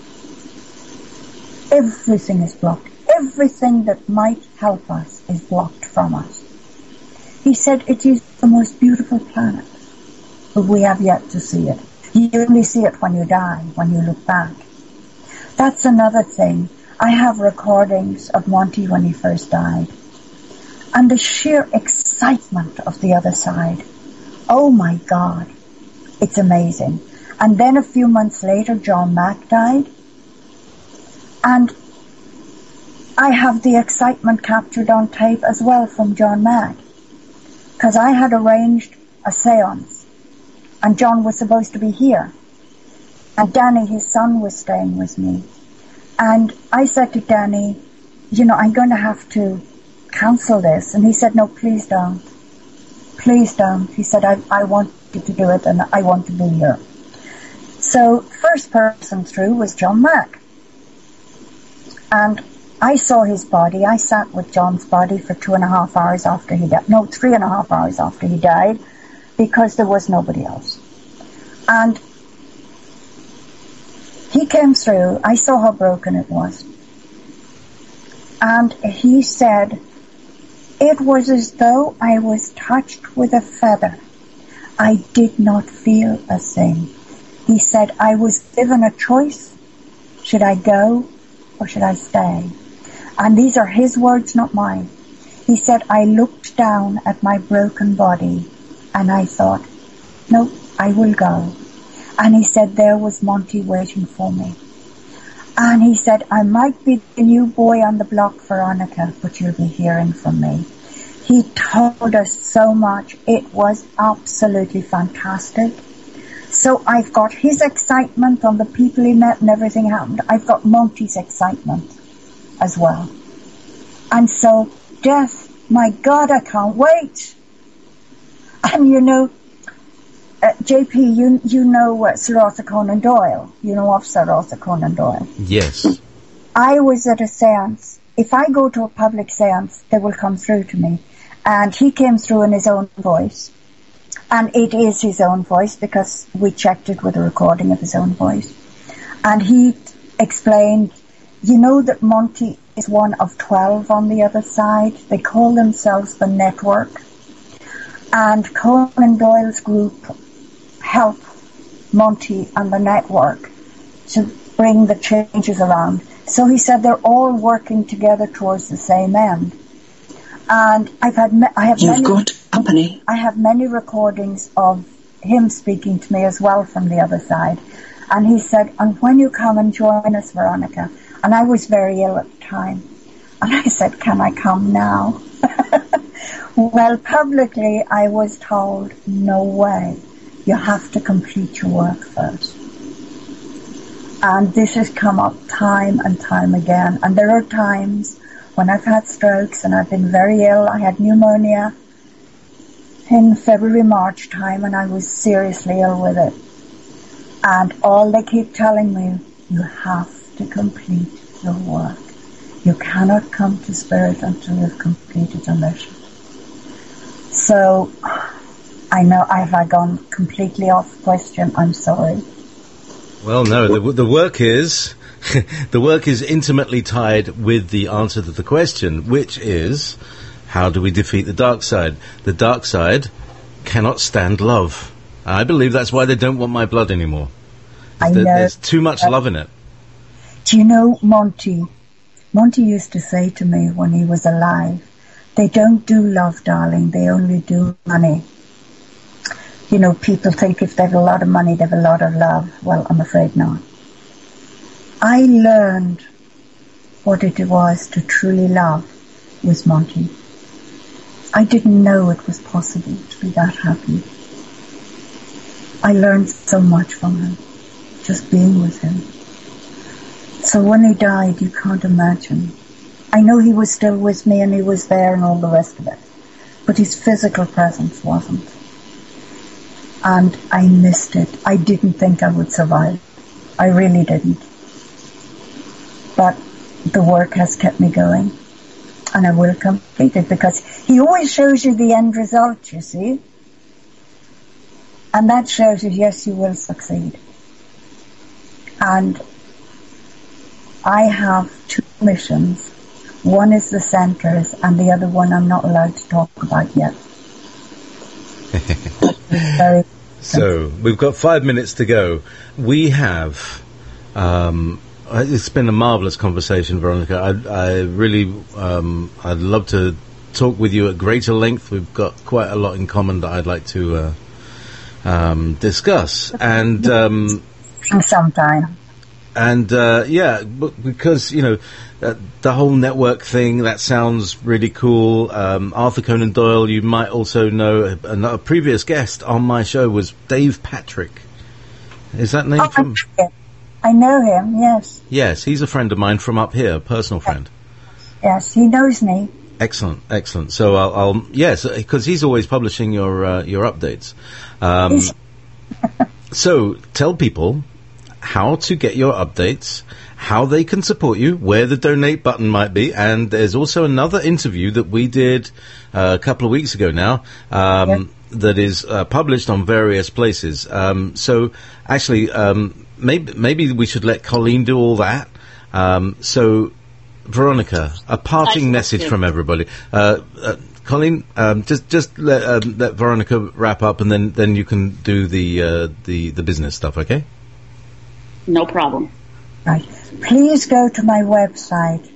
Everything is blocked. Everything that might help us is blocked from us. He said it is the most beautiful planet, but we have yet to see it. You only see it when you die, when you look back. That's another thing. I have recordings of Monty when he first died. And the sheer excitement of the other side. Oh my God. It's amazing. And then a few months later, John Mack died. And I have the excitement captured on tape as well from John Mack. Because I had arranged a seance. And John was supposed to be here. And Danny, his son, was staying with me. And I said to Danny, I'm going to have to cancel this. And he said, no, please don't. Please don't. He said, I want you to do it and I want to be here. So first person through was John Mack. And I saw his body. I sat with John's body for 2.5 hours after he died. No, 3.5 hours after he died, because there was nobody else. And he came through. I saw how broken it was. And he said, it was as though I was touched with a feather. I did not feel a thing. He said, I was given a choice. Should I go or should I stay? And these are his words, not mine. He said, I looked down at my broken body and I thought, no, I will go. And he said, there was Monty waiting for me. And he said, I might be the new boy on the block, Veronica, but you'll be hearing from me. He told us so much. It was absolutely fantastic. So I've got his excitement on the people he met and everything happened. I've got Monty's excitement as well. And so, death, my God, I can't wait. And JP, you know Sir Arthur Conan Doyle. You know of Sir Arthur Conan Doyle? Yes. I was at a seance. If I go to a public seance, they will come through to me. And he came through in his own voice. And it is his own voice because we checked it with a recording of his own voice. And he explained, that Monty is one of 12 on the other side. They call themselves the Network. And Conan Doyle's group help Monty and the Network to bring the changes around. So he said they're all working together towards the same end. And I have many recordings of him speaking to me as well from the other side. And he said, and when you come and join us, Veronica, and I was very ill at the time. And I said, can I come now? Well, publicly I was told, no way. You have to complete your work first. And this has come up time and time again. And there are times when I've had strokes and I've been very ill. I had pneumonia in February, March time, and I was seriously ill with it. And all they keep telling me, you have to complete your work. You cannot come to Spirit until you've completed your mission. So, I know, have I gone completely off question? I'm sorry. Well, no, the work is the work is intimately tied with the answer to the question, which is, how do we defeat the dark side? The dark side cannot stand love. I believe that's why they don't want my blood anymore. There's too much love in it. Do you know Monty? Monty used to say to me when he was alive, they don't do love, darling, they only do money. People think if they have a lot of money, they have a lot of love. Well, I'm afraid not. I learned what it was to truly love with Monty. I didn't know it was possible to be that happy. I learned so much from him, just being with him. So when he died, you can't imagine. I know he was still with me and he was there and all the rest of it, but his physical presence wasn't. And I missed it. I didn't think I would survive. I really didn't. But the work has kept me going, and I will complete it, because he always shows you the end result, you see. And that shows you, yes, you will succeed. And I have 2 missions. One is the centres, and the other one I'm not allowed to talk about yet. So, we've got 5 minutes to go. We have... it's been a marvellous conversation, Veronica. I really... I'd love to talk with you at greater length. We've got quite a lot in common that I'd like to discuss. And... sometime. And, because, the whole network thing, that sounds really cool. Arthur Conan Doyle, you might also know, a previous guest on my show was Dave Patrick. Is that name from... I know him, yes. Yes, he's a friend of mine from up here, personal friend. Yes, he knows me. Excellent, excellent. So I'll yes, because he's always publishing your updates. So tell people how to get your updates, how they can support you, where the donate button might be, and there's also another interview that we did a couple of weeks ago now that is published on various places. So actually, maybe we should let Colleen do all that. So, Veronica, a parting message from everybody. Colleen, just let Veronica wrap up, and then you can do the business stuff. Okay? No problem. Right. Please go to my website,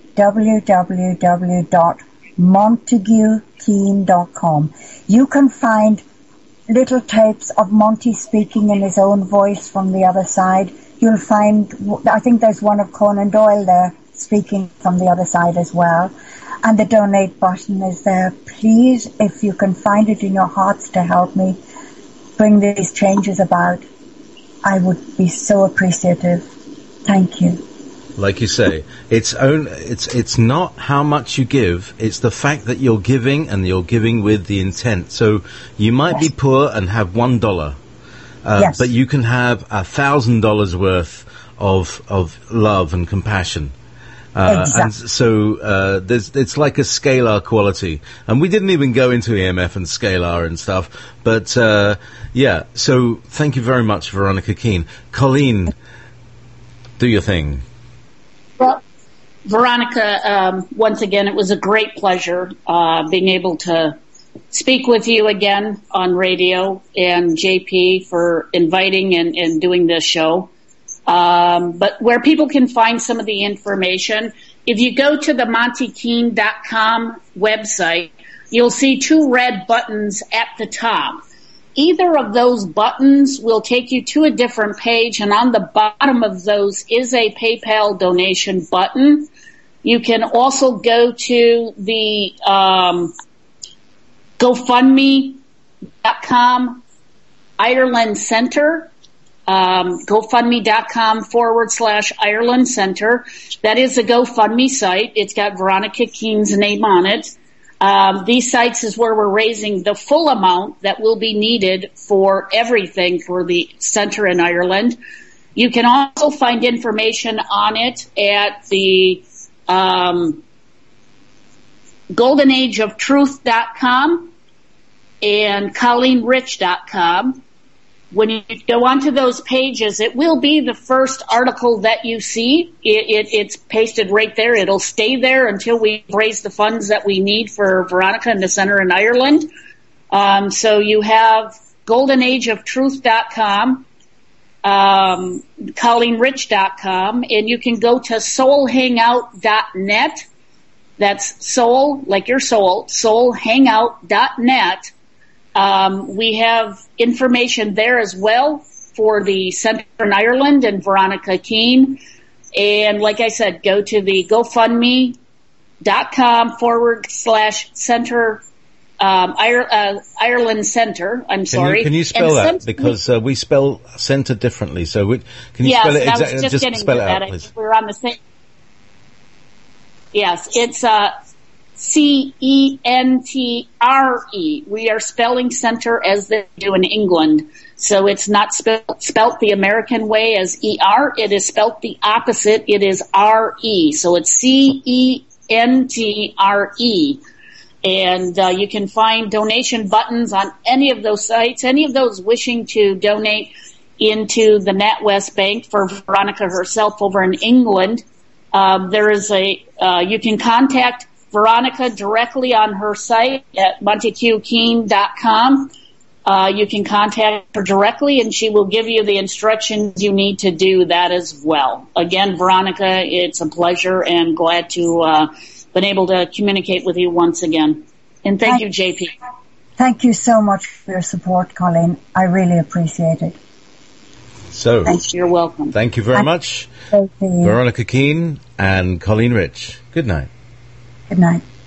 www.montaguekeen.com. You can find little tapes of Monty speaking in his own voice from the other side. You'll find, I think there's one of Conan Doyle there speaking from the other side as well. And the donate button is there. Please, if you can find it in your hearts to help me bring these changes about, I would be so appreciative. Thank you. Like you say, it's not how much you give, it's the fact that you're giving, and you're giving with the intent. So you might be poor and have $1, but you can have $1,000 worth of love and compassion. Exactly. And so it's like a scalar quality. And we didn't even go into EMF and scalar and stuff. But, so thank you very much, Veronica Keene. Colleen, do your thing. Well, Veronica, once again, it was a great pleasure being able to speak with you again on radio, and JP for inviting and doing this show. But where people can find some of the information, if you go to the MontyKeene.com website, you'll see 2 red buttons at the top. Either of those buttons will take you to a different page, and on the bottom of those is a PayPal donation button. You can also go to the GoFundMe.com Ireland Center, GoFundMe.com/Ireland Center. That is a GoFundMe site. It's got Veronica Keene's name on it. These sites is where we're raising the full amount that will be needed for everything for the center in Ireland. You can also find information on it at the goldenageoftruth.com and ColleenRich.com. When you go onto those pages, it will be the first article that you see. It's pasted right there. It'll stay there until we raise the funds that we need for Veronica and the Center in Ireland. So you have goldenageoftruth.com, ColleenRich.com, and you can go to soulhangout.net. That's soul, like your soul, soulhangout.net. We have information there as well for the Center in Ireland and Veronica Keene. And like I said, go to the GoFundMe.com/Center Ireland Centre. I'm sorry. Can you spell that? Because we spell centre differently. So can you spell it exactly? Just spell it out, please. We're on the same. Yes, it's CENTRE. We are spelling centre as they do in England. So it's not spelt the American way as ER. It is spelt the opposite. It is RE. So it's CENTRE. And you can find donation buttons on any of those sites. Any of those wishing to donate into the NatWest Bank for Veronica herself over in England. There is you can contact Veronica directly on her site at montaguekeen.com. You can contact her directly and she will give you the instructions you need to do that as well. Again, Veronica, it's a pleasure and glad to been able to communicate with you once again. And thank you, JP. Thank you so much for your support, Colleen. I really appreciate it. So, you're welcome. Thank you very much, Veronica Keane and Colleen Rich. Good night. Good night.